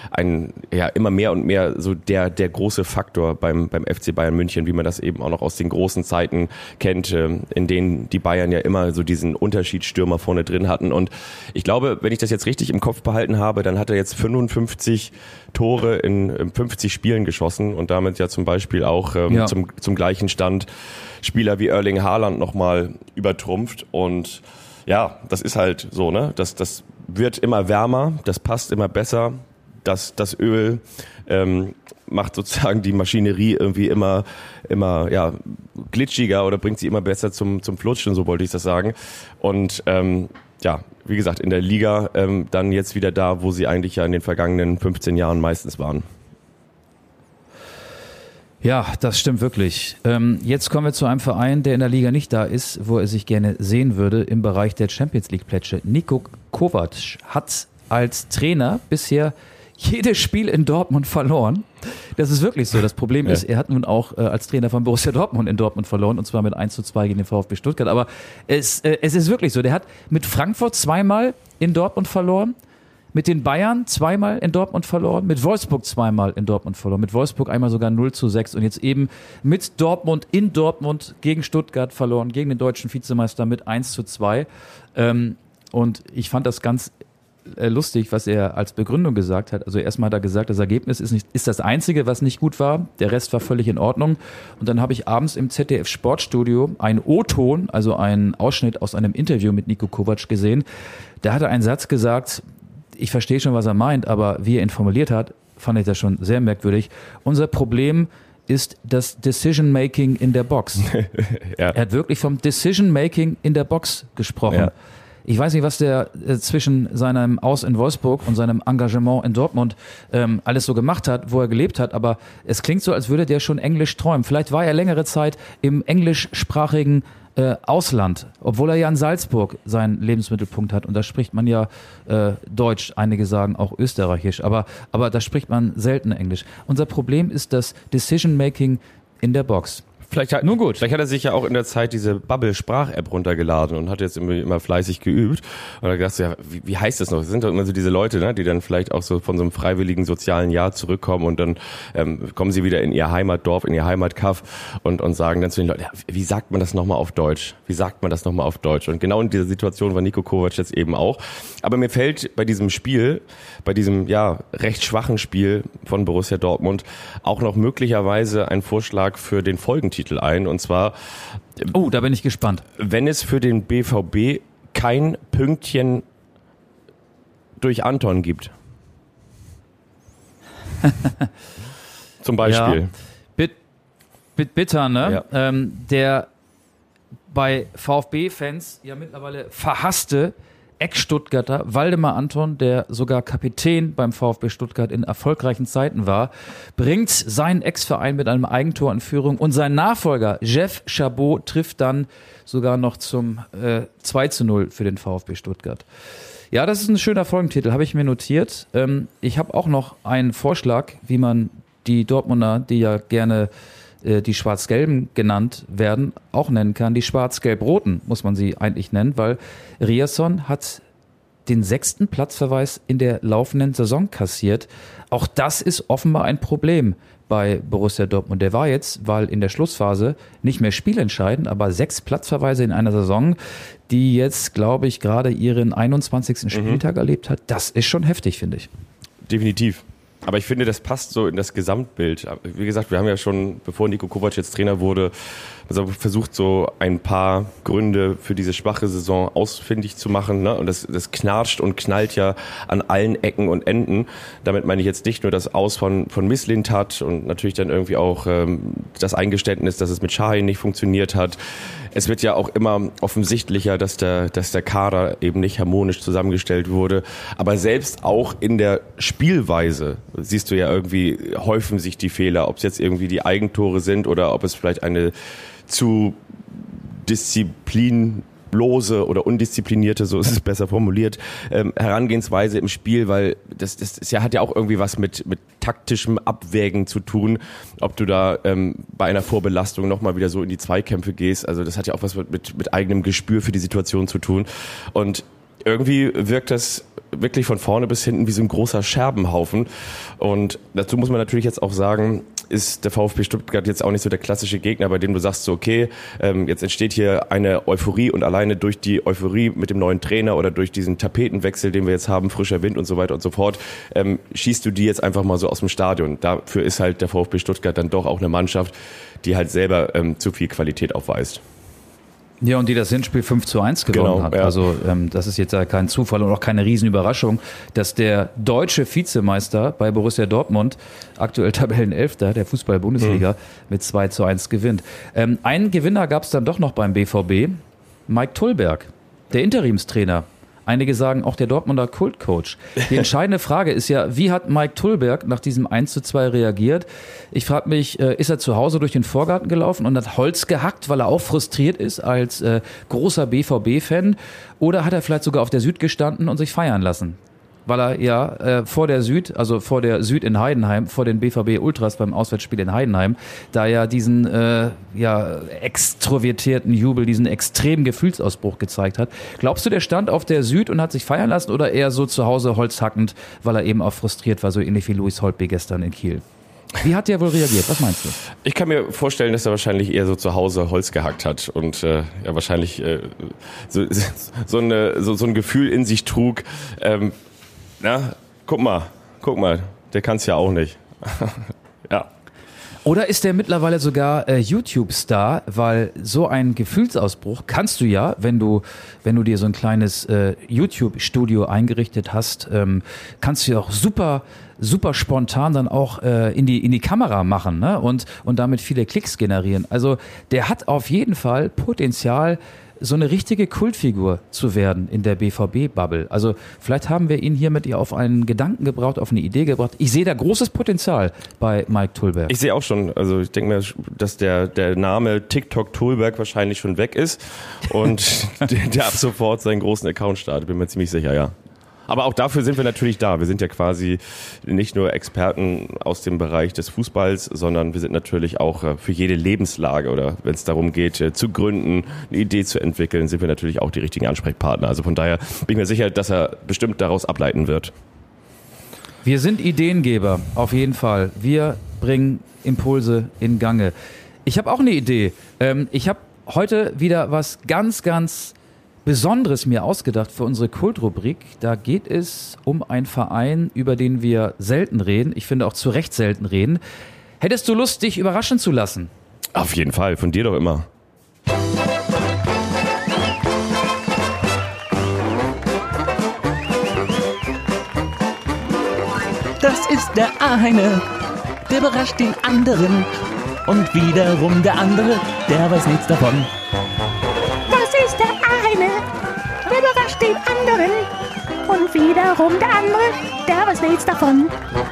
Speaker 3: immer mehr und mehr so der große Faktor beim FC Bayern München, wie man das eben auch noch aus den großen Zeiten kennt, in denen die Bayern ja immer so diesen Unterschiedsstürmer vorne drin hatten. Und ich glaube, wenn ich das jetzt richtig im Kopf behalten habe, dann hat er jetzt 55 Tore in 50 Spielen geschossen und damit ja zum Beispiel auch zum gleichen Stand Spieler wie Erling Haaland nochmal übertrumpft. Und ja, das ist halt so, ne? Das wird immer wärmer, das passt immer besser. Das Öl macht sozusagen die Maschinerie irgendwie immer glitschiger oder bringt sie immer besser zum Flutschen, so wollte ich das sagen. Und wie gesagt, in der Liga dann jetzt wieder da, wo sie eigentlich ja in den vergangenen 15 Jahren meistens waren.
Speaker 2: Ja, das stimmt wirklich. Jetzt kommen wir zu einem Verein, der in der Liga nicht da ist, wo er sich gerne sehen würde im Bereich der Champions League Plätze. Niko Kovac hat als Trainer bisher jedes Spiel in Dortmund verloren. Das ist wirklich so. Das Problem ist, er hat nun auch als Trainer von Borussia Dortmund in Dortmund verloren, und zwar mit 1:2 gegen den VfB Stuttgart. Aber es ist wirklich so. Der hat mit Frankfurt zweimal in Dortmund verloren, mit den Bayern zweimal in Dortmund verloren, mit Wolfsburg zweimal in Dortmund verloren, mit Wolfsburg einmal sogar 0:6 und jetzt eben mit Dortmund in Dortmund gegen Stuttgart verloren, gegen den deutschen Vizemeister mit 1:2. Und ich fand das ganz lustig, was er als Begründung gesagt hat. Also erstmal hat er gesagt, das Ergebnis ist das Einzige, was nicht gut war. Der Rest war völlig in Ordnung. Und dann habe ich abends im ZDF Sportstudio einen O-Ton, also einen Ausschnitt aus einem Interview mit Niko Kovac gesehen. Da hat er einen Satz gesagt, ich verstehe schon, was er meint, aber wie er ihn formuliert hat, fand ich das schon sehr merkwürdig. Unser Problem ist das Decision-Making in der Box. Ja. Er hat wirklich vom Decision-Making in der Box gesprochen. Ja. Ich weiß nicht, was der zwischen seinem Aus in Wolfsburg und seinem Engagement in Dortmund alles so gemacht hat, wo er gelebt hat, aber es klingt so, als würde der schon Englisch träumen. Vielleicht war er längere Zeit im englischsprachigen Ausland, obwohl er ja in Salzburg seinen Lebensmittelpunkt hat und da spricht man ja Deutsch, einige sagen auch Österreichisch, aber da spricht man selten Englisch. Unser Problem ist das Decision-Making in der Box.
Speaker 3: Vielleicht hat er sich ja auch in der Zeit diese Bubble-Sprach-App runtergeladen und hat jetzt immer fleißig geübt. Und da gedacht, ja, wie heißt das noch? Das sind doch immer so diese Leute, ne, die dann vielleicht auch so von so einem freiwilligen sozialen Jahr zurückkommen und dann kommen sie wieder in ihr Heimatdorf, in ihr Heimatkaff und sagen dann zu den Leuten, ja, wie sagt man das nochmal auf Deutsch? Wie sagt man das nochmal auf Deutsch? Und genau in dieser Situation war Niko Kovac jetzt eben auch. Aber mir fällt bei diesem Spiel, bei diesem ja recht schwachen Spiel von Borussia Dortmund auch noch möglicherweise ein Vorschlag für den Folgentitel ein, und zwar
Speaker 2: da bin ich gespannt.
Speaker 3: Wenn es für den BVB kein Pünktchen durch Anton gibt. Zum Beispiel.
Speaker 2: Ja, bitter, ne?
Speaker 3: Ja.
Speaker 2: Der bei VfB-Fans ja mittlerweile verhasste Ex-Stuttgarter Waldemar Anton, der sogar Kapitän beim VfB Stuttgart in erfolgreichen Zeiten war, bringt seinen Ex-Verein mit einem Eigentor in Führung und sein Nachfolger Jeff Chabot trifft dann sogar noch zum 2:0 für den VfB Stuttgart. Ja, das ist ein schöner Folgentitel, habe ich mir notiert. Ich habe auch noch einen Vorschlag, wie man die Dortmunder, die ja gerne die Schwarz-Gelben genannt werden, auch nennen kann. Die Schwarz-Gelb-Roten muss man sie eigentlich nennen, weil Riasson hat den 6. Platzverweis in der laufenden Saison kassiert. Auch das ist offenbar ein Problem bei Borussia Dortmund. Der war jetzt, weil in der Schlussphase nicht mehr spielentscheidend, aber 6 Platzverweise in einer Saison, die jetzt, glaube ich, gerade ihren 21. Spieltag erlebt hat. Das ist schon heftig, finde ich.
Speaker 3: Definitiv. Aber ich finde, das passt so in das Gesamtbild. Wie gesagt, wir haben ja schon, bevor Niko Kovac jetzt Trainer wurde, also versucht, so ein paar Gründe für diese schwache Saison ausfindig zu machen. Ne? Und das knatscht und knallt ja an allen Ecken und Enden. Damit meine ich jetzt nicht nur das Aus von Mislintat und natürlich dann irgendwie auch das Eingeständnis, dass es mit Şahin nicht funktioniert hat. Es wird ja auch immer offensichtlicher, dass der Kader eben nicht harmonisch zusammengestellt wurde. Aber selbst auch in der Spielweise siehst du ja irgendwie, häufen sich die Fehler, ob es jetzt irgendwie die Eigentore sind oder ob es vielleicht eine zu disziplinlose oder undisziplinierte, so ist es besser formuliert, Herangehensweise im Spiel, weil das hat ja auch irgendwie was mit taktischem Abwägen zu tun, ob du da bei einer Vorbelastung nochmal wieder so in die Zweikämpfe gehst. Also das hat ja auch was mit eigenem Gespür für die Situation zu tun. Und irgendwie wirkt das wirklich von vorne bis hinten wie so ein großer Scherbenhaufen. Und dazu muss man natürlich jetzt auch sagen, ist der VfB Stuttgart jetzt auch nicht so der klassische Gegner, bei dem du sagst so, okay, jetzt entsteht hier eine Euphorie und alleine durch die Euphorie mit dem neuen Trainer oder durch diesen Tapetenwechsel, den wir jetzt haben, frischer Wind und so weiter und so fort, schießt du die jetzt einfach mal so aus dem Stadion. Dafür ist halt der VfB Stuttgart dann doch auch eine Mannschaft, die halt selber zu viel Qualität aufweist.
Speaker 2: Ja, und die das Hinspiel 5:1 gewonnen hat.
Speaker 3: Ja.
Speaker 2: Also das ist jetzt ja kein Zufall und auch keine Riesenüberraschung, dass der deutsche Vizemeister bei Borussia Dortmund, aktuell Tabellenelfter der Fußball-Bundesliga, mit 2:1 gewinnt. Einen Gewinner gab es dann doch noch beim BVB, Mike Tullberg, der Interimstrainer. Einige sagen auch der Dortmunder Kultcoach. Die entscheidende Frage ist ja, wie hat Mike Tullberg nach diesem 1:2 reagiert? Ich frage mich, ist er zu Hause durch den Vorgarten gelaufen und hat Holz gehackt, weil er auch frustriert ist als großer BVB-Fan? Oder hat er vielleicht sogar auf der Süd gestanden und sich feiern lassen? Weil er ja vor der Süd in Heidenheim, vor den BVB Ultras beim Auswärtsspiel in Heidenheim, da ja diesen extrovertierten Jubel, diesen extremen Gefühlsausbruch gezeigt hat. Glaubst du, der stand auf der Süd und hat sich feiern lassen oder eher so zu Hause holzhackend, weil er eben auch frustriert war, so ähnlich wie Luis Holtby gestern in Kiel? Wie hat der wohl reagiert? Was meinst du?
Speaker 3: Ich kann mir vorstellen, dass er wahrscheinlich eher so zu Hause Holz gehackt hat und wahrscheinlich so ein Gefühl in sich trug. Na, guck mal, der kann's ja auch nicht. Ja.
Speaker 2: Oder ist der mittlerweile sogar YouTube-Star, weil so einen Gefühlsausbruch kannst du ja, wenn du dir so ein kleines YouTube-Studio eingerichtet hast, kannst du ja auch super spontan dann auch in die Kamera machen, ne? Und damit viele Klicks generieren. Also der hat auf jeden Fall Potenzial, so eine richtige Kultfigur zu werden in der BVB-Bubble. Also vielleicht haben wir ihn hiermit auf einen Gedanken gebracht, auf eine Idee gebracht. Ich sehe da großes Potenzial bei Mike Tullberg.
Speaker 3: Ich sehe auch schon, also ich denke mir, dass der Name TikTok Tullberg wahrscheinlich schon weg ist und der ab sofort seinen großen Account startet, bin mir ziemlich sicher, ja. Aber auch dafür sind wir natürlich da. Wir sind ja quasi nicht nur Experten aus dem Bereich des Fußballs, sondern wir sind natürlich auch für jede Lebenslage oder wenn es darum geht, zu gründen, eine Idee zu entwickeln, sind wir natürlich auch die richtigen Ansprechpartner. Also von daher bin ich mir sicher, dass er bestimmt daraus ableiten wird.
Speaker 2: Wir sind Ideengeber, auf jeden Fall. Wir bringen Impulse in Gange. Ich habe auch eine Idee. Ich habe heute wieder was ganz, ganz Besonderes mir ausgedacht für unsere Kultrubrik. Da geht es um einen Verein, über den wir selten reden. Ich finde auch zu Recht selten reden. Hättest du Lust, dich überraschen zu lassen?
Speaker 3: Auf jeden Fall, von dir doch immer.
Speaker 1: Das ist der eine, der überrascht den anderen. Und wiederum der andere, der weiß nichts davon.
Speaker 4: Das ist der eine, der überrascht den anderen. Und wiederum der andere, der weiß nichts davon.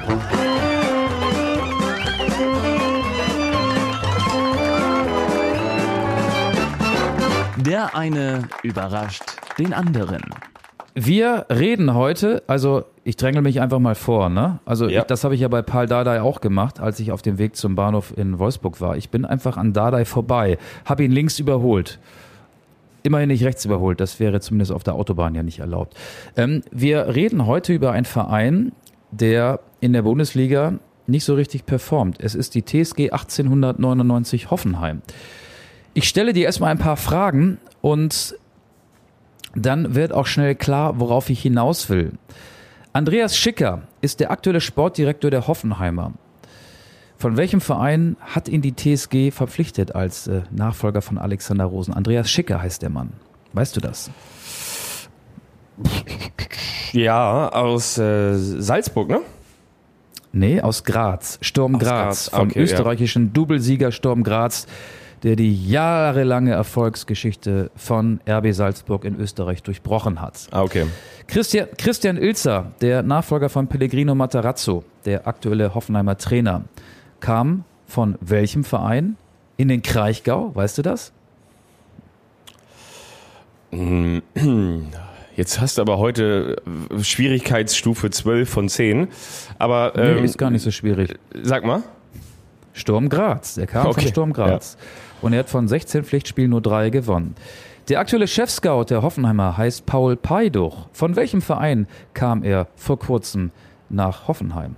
Speaker 1: Der eine überrascht den anderen.
Speaker 2: Wir reden heute, also ich drängel mich einfach mal vor, ne? Also
Speaker 3: Ja.
Speaker 2: das habe ich ja bei Pal Dardai auch gemacht, als ich auf dem Weg zum Bahnhof in Wolfsburg war. Ich bin einfach an Dardai vorbei, habe ihn links überholt. Immerhin nicht rechts überholt, das wäre zumindest auf der Autobahn ja nicht erlaubt. Wir reden heute über einen Verein, der in der Bundesliga nicht so richtig performt. Es ist die TSG 1899 Hoffenheim. Ich stelle dir erstmal ein paar Fragen und dann wird auch schnell klar, worauf ich hinaus will. Andreas Schicker ist der aktuelle Sportdirektor der Hoffenheimer. Von welchem Verein hat ihn die TSG verpflichtet als Nachfolger von Alexander Rosen? Andreas Schicker heißt der Mann. Weißt du das?
Speaker 3: Ja, aus Salzburg, ne?
Speaker 2: Nee, aus Graz. Sturm
Speaker 3: Aus
Speaker 2: Graz.
Speaker 3: Graz,
Speaker 2: Vom
Speaker 3: okay,
Speaker 2: österreichischen Doublesieger Sturm Graz, der die jahrelange Erfolgsgeschichte von RB Salzburg in Österreich durchbrochen hat.
Speaker 3: Okay.
Speaker 2: Christian Ilzer, der Nachfolger von Pellegrino Matarazzo, der aktuelle Hoffenheimer Trainer, kam von welchem Verein in den Kraichgau? Weißt du das?
Speaker 3: Jetzt hast du aber heute Schwierigkeitsstufe 12 von 10. Aber
Speaker 2: Nee, ist gar nicht so schwierig.
Speaker 3: sag mal.
Speaker 2: Sturm Graz, der kam
Speaker 3: Okay,
Speaker 2: von Sturm Graz. Und er hat von 16 Pflichtspielen nur 3 gewonnen. Der aktuelle Chefscout der Hoffenheimer heißt Paul Peiduch. Von welchem Verein kam er vor kurzem nach Hoffenheim?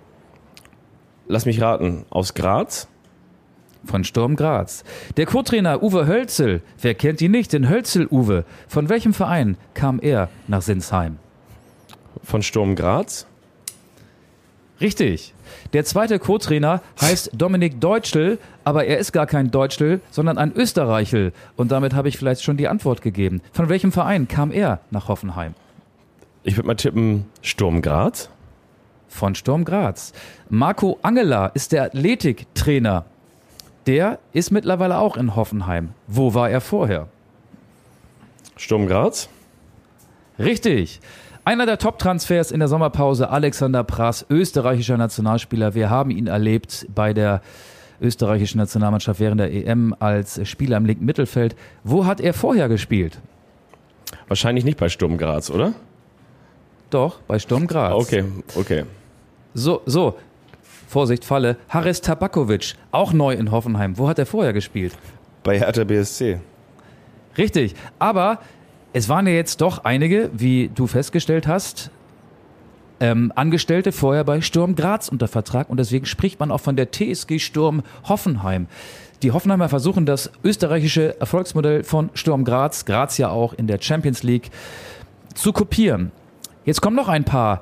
Speaker 3: Lass mich raten. Aus Graz?
Speaker 2: Von Sturm Graz. Der Co-Trainer Uwe Hölzel, wer kennt ihn nicht, den Hölzel-Uwe. Von welchem Verein kam er nach Sinsheim?
Speaker 3: Von Sturm Graz?
Speaker 2: Richtig. Der zweite Co-Trainer heißt Dominik Deutschl, aber er ist gar kein Deutschl, sondern ein Österreichel. Und damit habe ich vielleicht schon die Antwort gegeben. Von welchem Verein kam er nach Hoffenheim?
Speaker 3: Ich würde mal tippen, Sturm Graz?
Speaker 2: Von Sturm Graz. Marco Angela ist der Athletiktrainer. Der ist mittlerweile auch in Hoffenheim. Wo war er vorher?
Speaker 3: Sturm Graz?
Speaker 2: Richtig. Einer der Top-Transfers in der Sommerpause, Alexander Prass, österreichischer Nationalspieler. Wir haben ihn erlebt bei der österreichischen Nationalmannschaft während der EM als Spieler im linken Mittelfeld. Wo hat er vorher gespielt?
Speaker 3: Wahrscheinlich nicht bei Sturm Graz, oder?
Speaker 2: Doch, bei Sturm Graz.
Speaker 3: Okay.
Speaker 2: So. Vorsicht, Falle. Haris Tabakovic, auch neu in Hoffenheim. Wo hat er vorher gespielt?
Speaker 3: Bei Hertha BSC.
Speaker 2: Richtig, aber es waren ja jetzt doch einige, wie du festgestellt hast, Angestellte vorher bei Sturm Graz unter Vertrag und deswegen spricht man auch von der TSG Sturm Hoffenheim. Die Hoffenheimer versuchen das österreichische Erfolgsmodell von Sturm Graz ja auch in der Champions League, zu kopieren. Jetzt kommen noch ein paar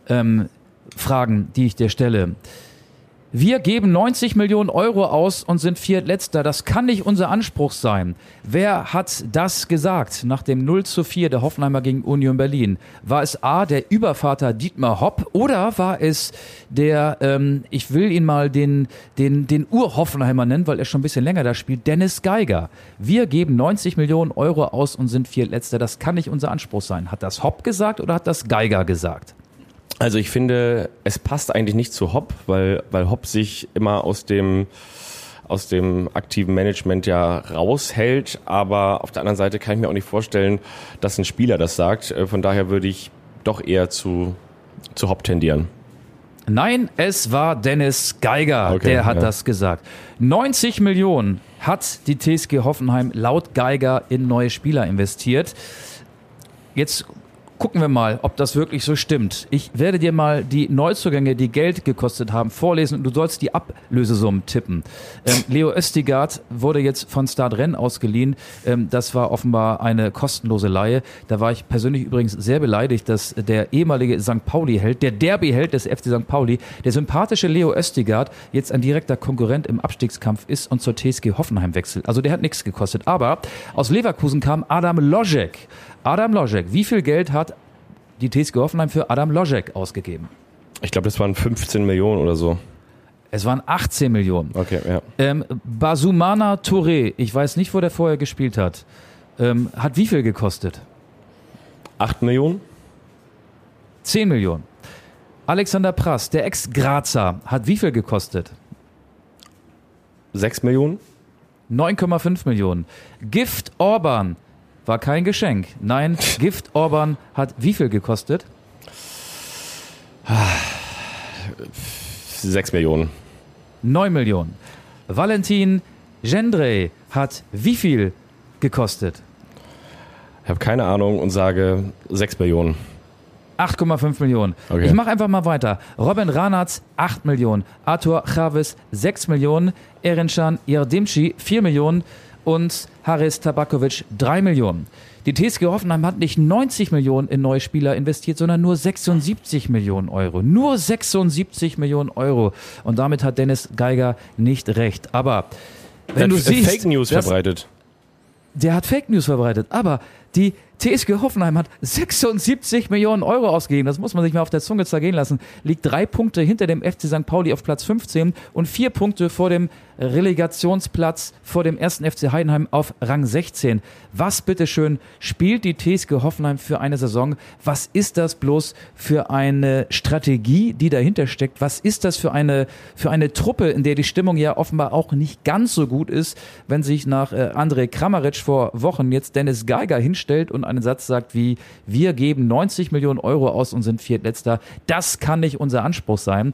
Speaker 2: Fragen, die ich dir stelle. Wir geben 90 Millionen Euro aus und sind Viertletzter. Das kann nicht unser Anspruch sein. Wer hat das gesagt nach dem 0:4 der Hoffenheimer gegen Union Berlin? War es A, der Übervater Dietmar Hopp oder war es der, ich will ihn mal den Ur-Hoffenheimer nennen, weil er schon ein bisschen länger da spielt, Dennis Geiger. Wir geben 90 Millionen Euro aus und sind Viertletzter. Das kann nicht unser Anspruch sein. Hat das Hopp gesagt oder hat das Geiger gesagt?
Speaker 3: Also ich finde, es passt eigentlich nicht zu Hopp, weil Hopp sich immer aus dem aktiven Management ja raushält. Aber auf der anderen Seite kann ich mir auch nicht vorstellen, dass ein Spieler das sagt. Von daher würde ich doch eher zu Hopp tendieren.
Speaker 2: Nein, es war Dennis Geiger,
Speaker 3: Okay,
Speaker 2: der hat
Speaker 3: ja.
Speaker 2: das gesagt. 90 Millionen hat die TSG Hoffenheim laut Geiger in neue Spieler investiert. Jetzt gucken wir mal, ob das wirklich so stimmt. Ich werde dir mal die Neuzugänge, die Geld gekostet haben, vorlesen und du sollst die Ablösesummen tippen. Leo Östigard wurde jetzt von Stade Rennes ausgeliehen. Das war offenbar eine kostenlose Leihe. Da war ich persönlich übrigens sehr beleidigt, dass der ehemalige St. Pauli-Held, der Derby-Held des FC St. Pauli, der sympathische Leo Östigard, jetzt ein direkter Konkurrent im Abstiegskampf ist und zur TSG Hoffenheim wechselt. Also der hat nichts gekostet. Aber aus Leverkusen kam Adam Lojek. Adam Lojek, wie viel Geld hat die TSG Hoffenheim für Adam Lojek ausgegeben?
Speaker 3: Ich glaube, das waren 15 Millionen oder so.
Speaker 2: Es waren 18 Millionen.
Speaker 3: Okay, ja.
Speaker 2: Basumana Touré, ich weiß nicht, wo der vorher gespielt hat, hat wie viel gekostet?
Speaker 3: 8 Millionen?
Speaker 2: 10 Millionen. Alexander Prass, der Ex-Grazer, hat wie viel gekostet?
Speaker 3: 6 Millionen?
Speaker 2: 9,5 Millionen. Gift Orban war kein Geschenk. Nein, Gift Orban hat wie viel gekostet?
Speaker 3: 6 Millionen.
Speaker 2: 9 Millionen. Valentin Gendre hat wie viel gekostet?
Speaker 3: Ich habe keine Ahnung und sage 6 Millionen.
Speaker 2: 8,5 Millionen.
Speaker 3: Okay.
Speaker 2: Ich mache einfach mal weiter. Robin Ranatz, 8 Millionen. Arthur Chaves, 6 Millionen. Erencan Yardimci, 4 Millionen. Und Haris Tabakovic, 3 Millionen. Die TSG Hoffenheim hat nicht 90 Millionen in neue Spieler investiert, sondern nur 76 Millionen Euro. Nur 76 Millionen Euro. Und damit hat Dennis Geiger nicht recht. Aber wenn du siehst,
Speaker 3: Fake News verbreitet.
Speaker 2: der hat Fake News verbreitet, aber die TSG Hoffenheim hat 76 Millionen Euro ausgegeben. Das muss man sich mal auf der Zunge zergehen lassen. Liegt 3 Punkte hinter dem FC St. Pauli auf Platz 15 und 4 Punkte vor dem Relegationsplatz vor dem 1. FC Heidenheim auf Rang 16. Was bitteschön spielt die TSG Hoffenheim für eine Saison? Was ist das bloß für eine Strategie, die dahinter steckt? Was ist das für eine Truppe, in der die Stimmung ja offenbar auch nicht ganz so gut ist, wenn sich nach Andrej Kramaric vor Wochen jetzt Dennis Geiger hinstellt und einen Satz sagt wie, wir geben 90 Millionen Euro aus und sind Viertletzter. Das kann nicht unser Anspruch sein.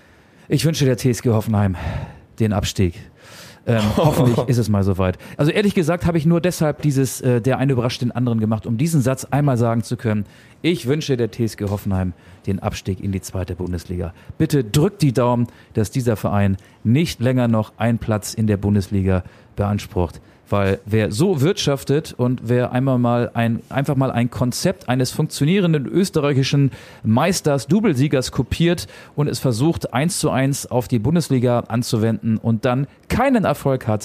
Speaker 2: Ich wünsche der TSG Hoffenheim den Abstieg. Hoffentlich ist es mal soweit. Also ehrlich gesagt habe ich nur deshalb der eine überrascht den anderen gemacht, um diesen Satz einmal sagen zu können. Ich wünsche der TSG Hoffenheim den Abstieg in die 2. Bundesliga. Bitte drückt die Daumen, dass dieser Verein nicht länger noch einen Platz in der Bundesliga beansprucht. Weil wer so wirtschaftet und wer einfach mal ein Konzept eines funktionierenden österreichischen Meisters, Doublesiegers kopiert und es versucht 1:1 auf die Bundesliga anzuwenden und dann keinen Erfolg hat,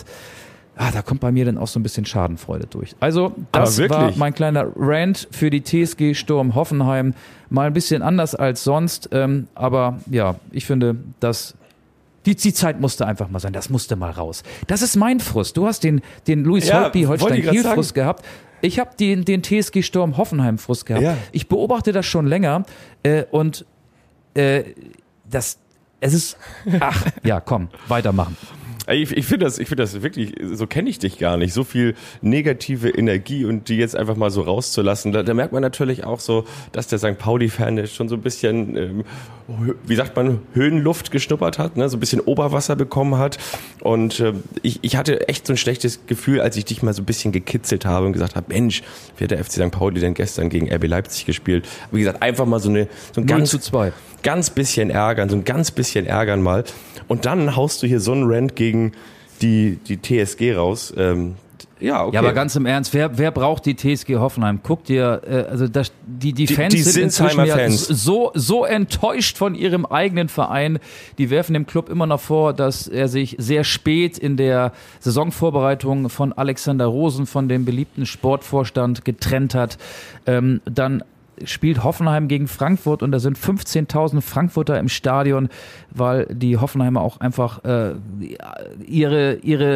Speaker 2: da kommt bei mir dann auch so ein bisschen Schadenfreude durch. Also das war mein kleiner Rant für die TSG Sturm Hoffenheim. Mal ein bisschen anders als sonst, aber ja, ich finde, dass die Zeit musste einfach mal sein, das musste mal raus. Das ist mein Frust. Du hast den Louis Holtby Holstein-Kiel-Frust gehabt. Ich habe den TSG Sturm Hoffenheim-Frust gehabt. Ja. Ich beobachte das schon länger und es ist... komm, weitermachen.
Speaker 3: Ich finde das wirklich, so kenne ich dich gar nicht, so viel negative Energie und die jetzt einfach mal so rauszulassen. Da merkt man natürlich auch so, dass der St. Pauli-Fan schon so ein bisschen, wie sagt man, Höhenluft geschnuppert hat, ne? So ein bisschen Oberwasser bekommen hat. Und ich hatte echt so ein schlechtes Gefühl, als ich dich mal so ein bisschen gekitzelt habe und gesagt habe, Mensch, wie hat der FC St. Pauli denn gestern gegen RB Leipzig gespielt? Wie gesagt, einfach mal so ein ganz bisschen ärgern mal. Und dann haust du hier so einen Rant gegen die TSG raus. Okay.
Speaker 2: Ja, aber ganz im Ernst, wer braucht die TSG Hoffenheim? Guck dir, die Fans sind inzwischen ja so enttäuscht von ihrem eigenen Verein. Die werfen dem Club immer noch vor, dass er sich sehr spät in der Saisonvorbereitung von Alexander Rosen, von dem beliebten Sportvorstand, getrennt hat. Dann spielt Hoffenheim gegen Frankfurt und da sind 15.000 Frankfurter im Stadion, weil die Hoffenheimer auch einfach ihre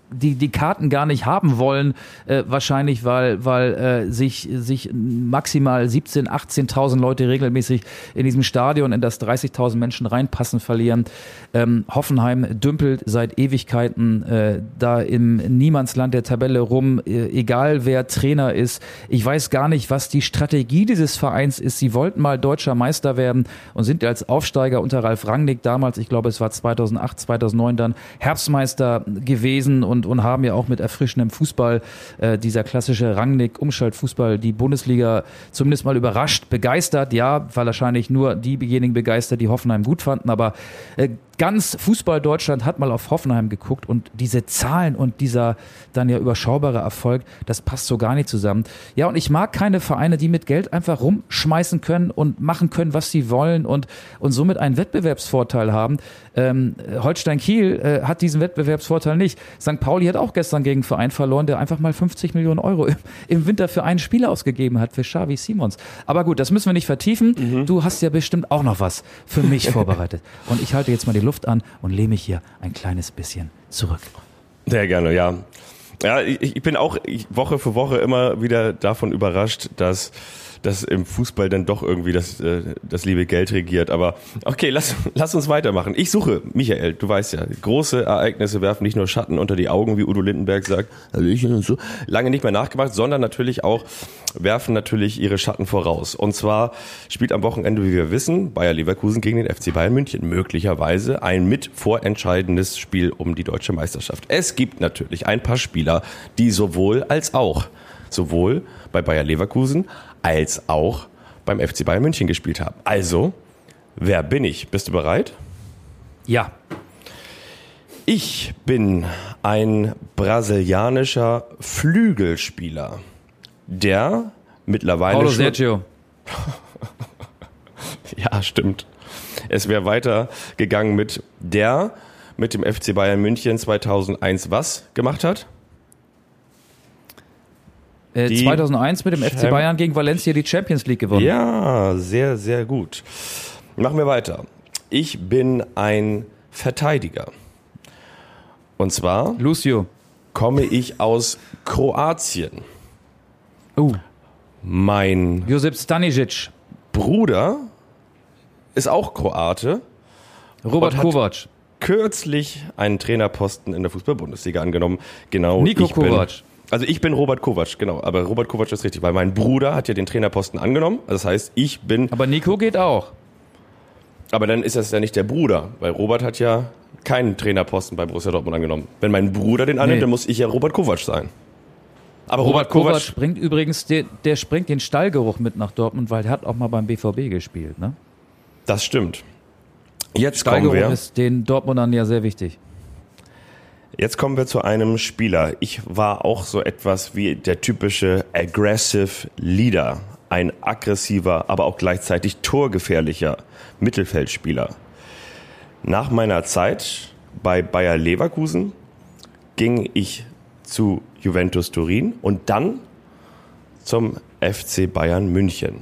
Speaker 2: die Karten gar nicht haben wollen, wahrscheinlich, weil sich maximal 17.000, 18.000 Leute regelmäßig in diesem Stadion, in das 30.000 Menschen reinpassen, verlieren. Hoffenheim dümpelt seit Ewigkeiten da im Niemandsland der Tabelle rum, egal wer Trainer ist. Ich weiß gar nicht, was die Strategie dieses Vereins ist. Sie wollten mal deutscher Meister werden und sind als Aufsteiger unter Ralf Rangnick damals, ich glaube es war 2008, 2009 dann Herbstmeister gewesen und haben ja auch mit erfrischendem Fußball, dieser klassische Rangnick-Umschaltfußball, die Bundesliga zumindest mal überrascht, begeistert. Ja, weil wahrscheinlich nur diejenigen begeistert, die Hoffenheim gut fanden, aber ganz Fußball Deutschland hat mal auf Hoffenheim geguckt und diese Zahlen und dieser dann ja überschaubare Erfolg, das passt so gar nicht zusammen. Ja, und ich mag keine Vereine, die mit Geld einfach rumschmeißen können und machen können, was sie wollen und somit einen Wettbewerbsvorteil haben. Holstein Kiel hat diesen Wettbewerbsvorteil nicht. St. Pauli hat auch gestern gegen einen Verein verloren, der einfach mal 50 Millionen Euro im Winter für einen Spieler ausgegeben hat, für Xavi Simons. Aber gut, das müssen wir nicht vertiefen. Du hast ja bestimmt auch noch was für mich vorbereitet. Und ich halte jetzt mal die Luft an und lehne mich hier ein kleines bisschen zurück.
Speaker 3: Sehr gerne, ja. Ja, ich bin auch Woche für Woche immer wieder davon überrascht, dass im Fußball dann doch irgendwie das liebe Geld regiert. Aber okay, lass uns weitermachen. Ich suche, Michael, du weißt ja, große Ereignisse werfen nicht nur Schatten unter die Augen, wie Udo Lindenberg sagt, so, lange nicht mehr nachgemacht, sondern natürlich auch werfen natürlich ihre Schatten voraus. Und zwar spielt am Wochenende, wie wir wissen, Bayer Leverkusen gegen den FC Bayern München. Möglicherweise ein mit vorentscheidendes Spiel um die deutsche Meisterschaft. Es gibt natürlich ein paar Spieler, die sowohl bei Bayer Leverkusen als auch beim FC Bayern München gespielt haben. Also, wer bin ich? Bist du bereit?
Speaker 2: Ja.
Speaker 3: Ich bin ein brasilianischer Flügelspieler, der mittlerweile
Speaker 2: Paulo Sergio.
Speaker 3: Ja, stimmt. Es wäre weitergegangen mit dem FC Bayern München 2001 was gemacht hat?
Speaker 2: 2001 mit dem FC Bayern gegen Valencia die Champions League gewonnen.
Speaker 3: Ja, sehr, sehr gut. Machen wir weiter. Ich bin ein Verteidiger. Und zwar
Speaker 2: Lucio.
Speaker 3: komme ich aus Kroatien. Mein
Speaker 2: Josip Stanisic.
Speaker 3: Bruder ist auch Kroate.
Speaker 2: Robert Kovac.
Speaker 3: Kürzlich einen Trainerposten in der Fußball-Bundesliga angenommen. Genau.
Speaker 2: Niko Kovac.
Speaker 3: Also ich bin Robert Kovac, genau. Aber Robert Kovac ist richtig, weil mein Bruder hat ja den Trainerposten angenommen. Das heißt, ich bin...
Speaker 2: Aber Nico geht auch.
Speaker 3: Aber dann ist das ja nicht der Bruder, weil Robert hat ja keinen Trainerposten bei Borussia Dortmund angenommen. Wenn mein Bruder den annimmt, dann muss ich ja Robert Kovac sein. Aber
Speaker 2: Robert Kovac bringt übrigens, der springt den Stallgeruch mit nach Dortmund, weil der hat auch mal beim BVB gespielt, ne?
Speaker 3: Das stimmt. Jetzt
Speaker 2: Stallgeruch ist den Dortmundern ja sehr wichtig.
Speaker 3: Jetzt kommen wir zu einem Spieler. Ich war auch so etwas wie der typische aggressive Leader. Ein aggressiver, aber auch gleichzeitig torgefährlicher Mittelfeldspieler. Nach meiner Zeit bei Bayer Leverkusen ging ich zu Juventus Turin und dann zum FC Bayern München.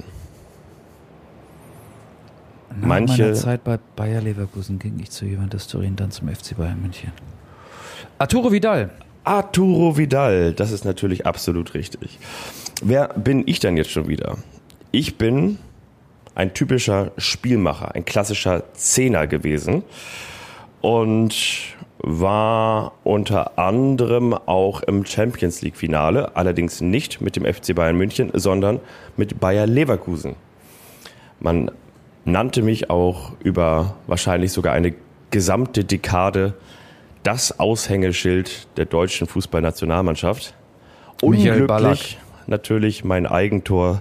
Speaker 2: Nach meiner Zeit bei Bayer Leverkusen ging ich zu Juventus Turin, dann zum FC Bayern München. Arturo Vidal.
Speaker 3: Arturo Vidal, das ist natürlich absolut richtig. Wer bin ich denn jetzt schon wieder? Ich bin ein typischer Spielmacher, ein klassischer Zehner gewesen und war unter anderem auch im Champions League Finale, allerdings nicht mit dem FC Bayern München, sondern mit Bayer Leverkusen. Man nannte mich auch über wahrscheinlich sogar eine gesamte Dekade das Aushängeschild der deutschen Fußballnationalmannschaft.
Speaker 2: Michael Ballack.
Speaker 3: Unglücklich natürlich mein Eigentor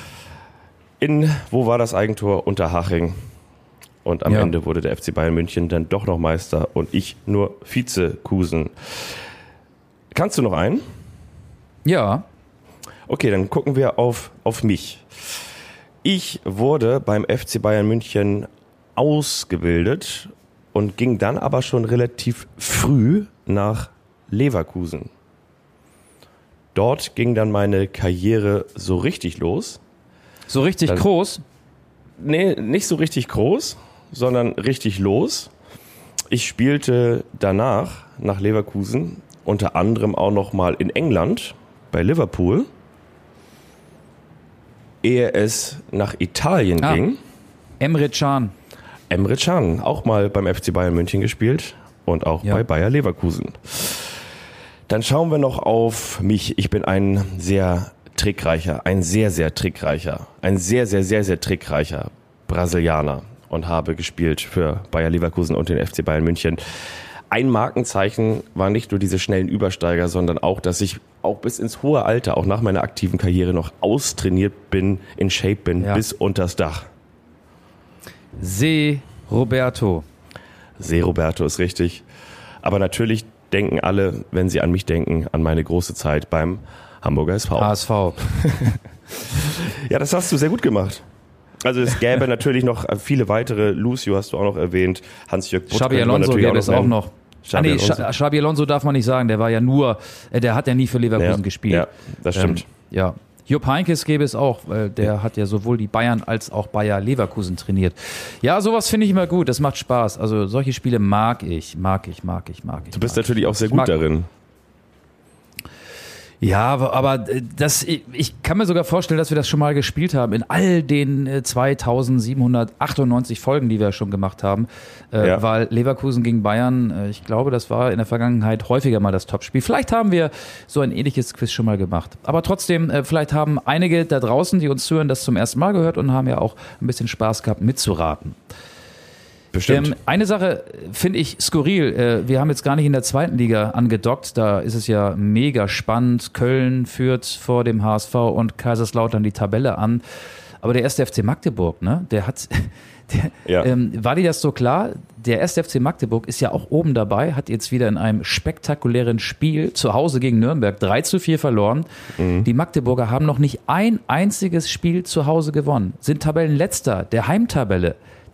Speaker 3: wo war das Eigentor? Unterhaching. Und am Ende wurde der FC Bayern München dann doch noch Meister und ich nur Vizekusen. Kannst du noch einen?
Speaker 2: Ja.
Speaker 3: Okay, dann gucken wir auf mich. Ich wurde beim FC Bayern München ausgebildet und ging dann aber schon relativ früh nach Leverkusen. Dort ging dann meine Karriere so richtig los.
Speaker 2: So richtig groß?
Speaker 3: Nee, nicht so richtig groß, sondern richtig los. Ich spielte danach nach Leverkusen unter anderem auch noch mal in England bei Liverpool, ehe es nach Italien ging.
Speaker 2: Emre Can.
Speaker 3: Emre Can, auch mal beim FC Bayern München gespielt und auch bei Bayer Leverkusen. Dann schauen wir noch auf mich. Ich bin ein sehr, sehr trickreicher Brasilianer und habe gespielt für Bayer Leverkusen und den FC Bayern München. Ein Markenzeichen war nicht nur diese schnellen Übersteiger, sondern auch, dass ich auch bis ins hohe Alter, auch nach meiner aktiven Karriere noch austrainiert bin, in Shape bin, bis unters Dach.
Speaker 2: Roberto
Speaker 3: ist richtig. Aber natürlich denken alle, wenn sie an mich denken, an meine große Zeit beim Hamburger SV.
Speaker 2: HSV.
Speaker 3: Ja, das hast du sehr gut gemacht. Also es gäbe natürlich noch viele weitere. Lucio hast du auch noch erwähnt. Hans-Jörg Butt.
Speaker 2: Xabi Alonso gäbe es auch noch. Xabi Alonso darf man nicht sagen. Der war ja der hat ja nie für Leverkusen gespielt.
Speaker 3: Ja, das stimmt.
Speaker 2: Jupp Heynckes gäbe es auch, weil der hat ja sowohl die Bayern als auch Bayer Leverkusen trainiert. Ja, sowas finde ich immer gut. Das macht Spaß. Also solche Spiele mag ich.
Speaker 3: Du bist natürlich auch sehr gut darin.
Speaker 2: Ja, aber ich kann mir sogar vorstellen, dass wir das schon mal gespielt haben in all den 2798 Folgen, die wir schon gemacht haben, weil Leverkusen gegen Bayern, ich glaube, das war in der Vergangenheit häufiger mal das Topspiel. Vielleicht haben wir so ein ähnliches Quiz schon mal gemacht. Aber trotzdem, vielleicht haben einige da draußen, die uns zuhören, das zum ersten Mal gehört und haben ja auch ein bisschen Spaß gehabt, mitzuraten.
Speaker 3: Bestimmt.
Speaker 2: Eine Sache finde ich skurril. Wir haben jetzt gar nicht in der zweiten Liga angedockt. Da ist es ja mega spannend. Köln führt vor dem HSV und Kaiserslautern die Tabelle an. Aber der 1. FC Magdeburg, ne, war dir das so klar? Der 1. FC Magdeburg ist ja auch oben dabei, hat jetzt wieder in einem spektakulären Spiel zu Hause gegen Nürnberg 3:4 verloren. Die Magdeburger haben noch nicht ein einziges Spiel zu Hause gewonnen, sind Tabellenletzter der Heimtabelle.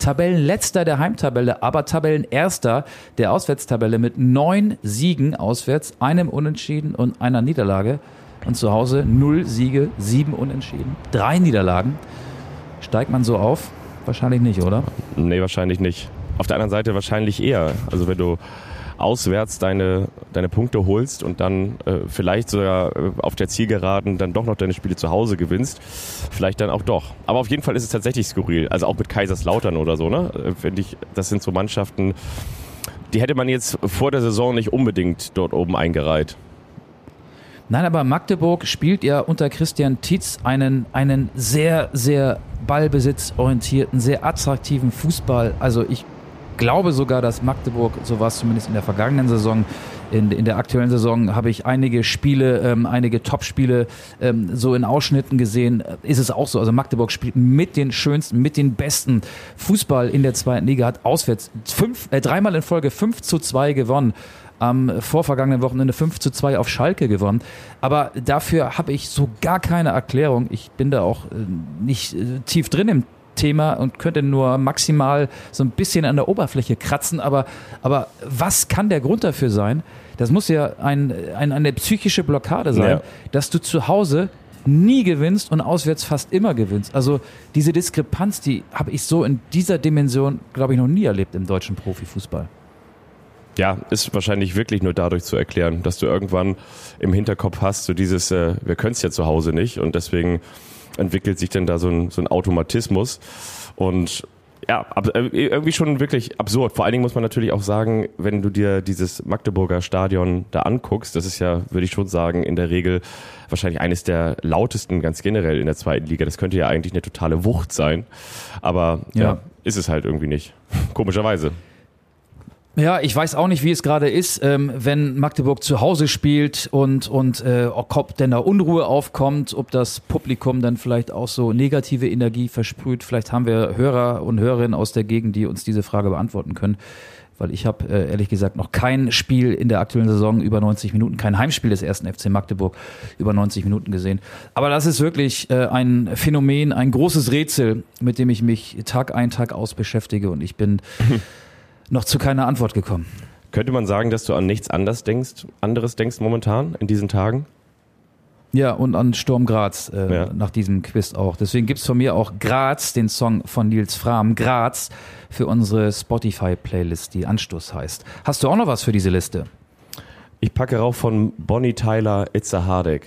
Speaker 2: Aber Tabellenerster der Auswärtstabelle mit 9 Siegen auswärts, einem Unentschieden und einer Niederlage. Und zu Hause 0 Siege, 7 Unentschieden, 3 Niederlagen. Steigt man so auf? Wahrscheinlich nicht, oder?
Speaker 3: Nee, wahrscheinlich nicht. Auf der anderen Seite wahrscheinlich eher. Also wenn du auswärts deine Punkte holst und dann vielleicht sogar auf der Zielgeraden dann doch noch deine Spiele zu Hause gewinnst, vielleicht dann auch doch. Aber auf jeden Fall ist es tatsächlich skurril. Also auch mit Kaiserslautern oder so, ne? Finde ich, das sind so Mannschaften, die hätte man jetzt vor der Saison nicht unbedingt dort oben eingereiht.
Speaker 2: Nein, aber Magdeburg spielt ja unter Christian Tietz einen sehr, sehr ballbesitzorientierten, sehr attraktiven Fußball. Also ich glaube sogar, dass Magdeburg, so war es zumindest in der vergangenen Saison, in der aktuellen Saison habe ich einige Spiele, einige Topspiele so in Ausschnitten gesehen, ist es auch so. Also Magdeburg spielt mit den schönsten, mit den besten Fußball in der zweiten Liga, hat auswärts dreimal in Folge 5:2 gewonnen. Am vorvergangenen Wochenende 5:2 auf Schalke gewonnen. Aber dafür habe ich so gar keine Erklärung. Ich bin da auch nicht tief drin im Thema und könnte nur maximal so ein bisschen an der Oberfläche kratzen. Aber was kann der Grund dafür sein? Das muss ja eine psychische Blockade sein, dass du zu Hause nie gewinnst und auswärts fast immer gewinnst. Also diese Diskrepanz, die habe ich so in dieser Dimension, glaube ich, noch nie erlebt im deutschen Profifußball.
Speaker 3: Ja, ist wahrscheinlich wirklich nur dadurch zu erklären, dass du irgendwann im Hinterkopf hast, so dieses, wir können es ja zu Hause nicht und deswegen entwickelt sich dann da so ein Automatismus und ja, irgendwie schon wirklich absurd. Vor allen Dingen muss man natürlich auch sagen, wenn du dir dieses Magdeburger Stadion da anguckst, das ist ja, würde ich schon sagen, in der Regel wahrscheinlich eines der lautesten ganz generell in der zweiten Liga. Das könnte ja eigentlich eine totale Wucht sein, aber ja ist es halt irgendwie nicht. Komischerweise.
Speaker 2: Ja, ich weiß auch nicht, wie es gerade ist, wenn Magdeburg zu Hause spielt und ob denn da Unruhe aufkommt, ob das Publikum dann vielleicht auch so negative Energie versprüht. Vielleicht haben wir Hörer und Hörerinnen aus der Gegend, die uns diese Frage beantworten können. Weil ich habe ehrlich gesagt noch kein Spiel in der aktuellen Saison über 90 Minuten, kein Heimspiel des 1. FC Magdeburg über 90 Minuten gesehen. Aber das ist wirklich ein Phänomen, ein großes Rätsel, mit dem ich mich Tag ein, Tag aus beschäftige und ich bin noch zu keiner Antwort gekommen.
Speaker 3: Könnte man sagen, dass du an nichts anderes denkst momentan in diesen Tagen?
Speaker 2: Ja, und an Sturm Graz nach diesem Quiz auch. Deswegen gibt's von mir auch Graz, den Song von Nils Frahm, Graz, für unsere Spotify-Playlist, die Anstoß heißt. Hast du auch noch was für diese Liste?
Speaker 3: Ich packe rauf von Bonnie Tyler, It's a Heartache.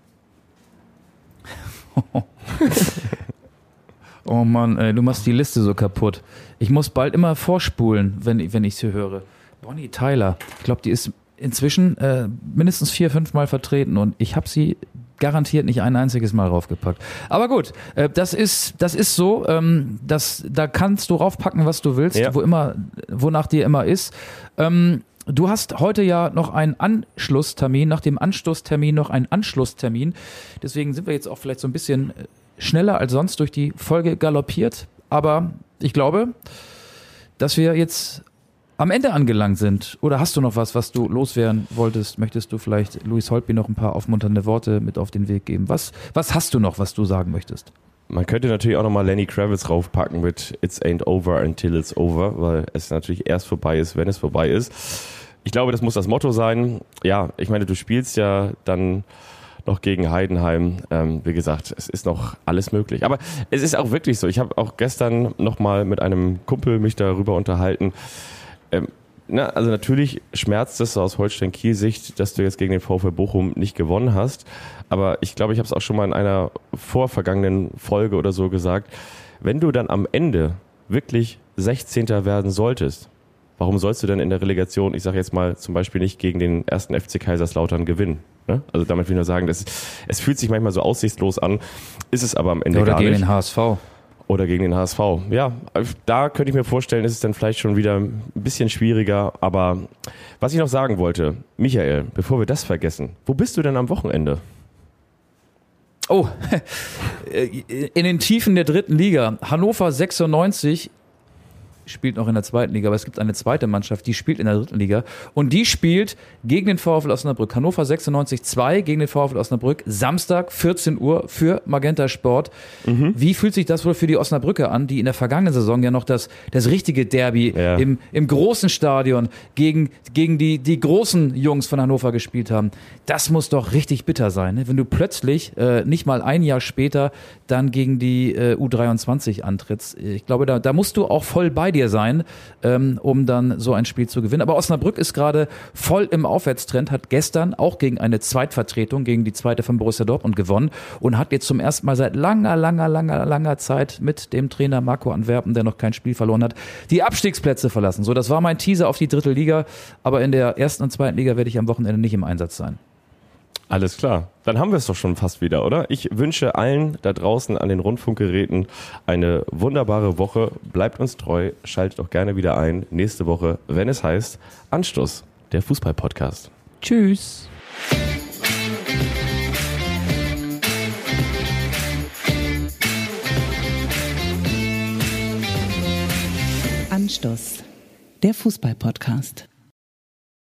Speaker 2: Oh Mann, ey, du machst die Liste so kaputt. Ich muss bald immer vorspulen, wenn ich sie höre. Bonnie Tyler, ich glaube, die ist inzwischen mindestens 4-5 Mal vertreten und ich habe sie garantiert nicht ein einziges Mal raufgepackt. Aber gut, das ist so, da kannst du raufpacken, was du willst, wonach dir immer ist. Du hast heute ja noch einen Anschlusstermin, nach dem Anstoßtermin noch einen Anschlusstermin. Deswegen sind wir jetzt auch vielleicht so ein bisschen schneller als sonst durch die Folge galoppiert. Aber ich glaube, dass wir jetzt am Ende angelangt sind. Oder hast du noch was du loswerden wolltest? Möchtest du vielleicht Louis Holtby noch ein paar aufmunternde Worte mit auf den Weg geben? Was hast du noch, was du sagen möchtest?
Speaker 3: Man könnte natürlich auch nochmal Lenny Kravitz raufpacken mit It's ain't over until it's over, weil es natürlich erst vorbei ist, wenn es vorbei ist. Ich glaube, das muss das Motto sein. Ja, ich meine, du spielst ja dann noch gegen Heidenheim. Wie gesagt, es ist noch alles möglich. Aber es ist auch wirklich so. Ich habe auch gestern nochmal mit einem Kumpel mich darüber unterhalten. Also natürlich schmerzt es aus Holstein-Kiel-Sicht, dass du jetzt gegen den VfL Bochum nicht gewonnen hast. Aber ich glaube, ich habe es auch schon mal in einer vorvergangenen Folge oder so gesagt. Wenn du dann am Ende wirklich 16. werden solltest, warum sollst du denn in der Relegation, ich sage jetzt mal zum Beispiel nicht gegen den 1. FC Kaiserslautern gewinnen? Ne? Also damit will ich nur sagen, es fühlt sich manchmal so aussichtslos an, ist es aber am Ende gar nicht.
Speaker 2: Oder gegen den HSV.
Speaker 3: Oder gegen den HSV. Ja, da könnte ich mir vorstellen, ist es dann vielleicht schon wieder ein bisschen schwieriger. Aber was ich noch sagen wollte, Michael, bevor wir das vergessen, wo bist du denn am Wochenende?
Speaker 2: Oh, in den Tiefen der 3. Liga. Hannover 96 spielt noch in der 2. Liga, aber es gibt eine zweite Mannschaft, die spielt in der 3. Liga und die spielt gegen den VfL Osnabrück. Hannover 96 2 gegen den VfL Osnabrück, Samstag 14 Uhr für Magenta Sport. Wie fühlt sich das wohl für die Osnabrücker an, die in der vergangenen Saison ja noch das richtige Derby im großen Stadion gegen die großen Jungs von Hannover gespielt haben? Das muss doch richtig bitter sein, ne? Wenn du plötzlich nicht mal ein Jahr später dann gegen die U23 antrittst. Ich glaube, da musst du auch voll bei dir sein, um dann so ein Spiel zu gewinnen. Aber Osnabrück ist gerade voll im Aufwärtstrend, hat gestern auch gegen eine Zweitvertretung, gegen die zweite von Borussia Dortmund gewonnen und hat jetzt zum ersten Mal seit langer Zeit mit dem Trainer Marco Antwerpen, der noch kein Spiel verloren hat, die Abstiegsplätze verlassen. So, das war mein Teaser auf die 3. Liga, aber in der 1. und 2. Liga werde ich am Wochenende nicht im Einsatz sein.
Speaker 3: Alles klar. Dann haben wir es doch schon fast wieder, oder? Ich wünsche allen da draußen an den Rundfunkgeräten eine wunderbare Woche. Bleibt uns treu, schaltet auch gerne wieder ein. Nächste Woche, wenn es heißt Anstoß, der Fußball-Podcast.
Speaker 2: Tschüss.
Speaker 5: Anstoß, der Fußball-Podcast.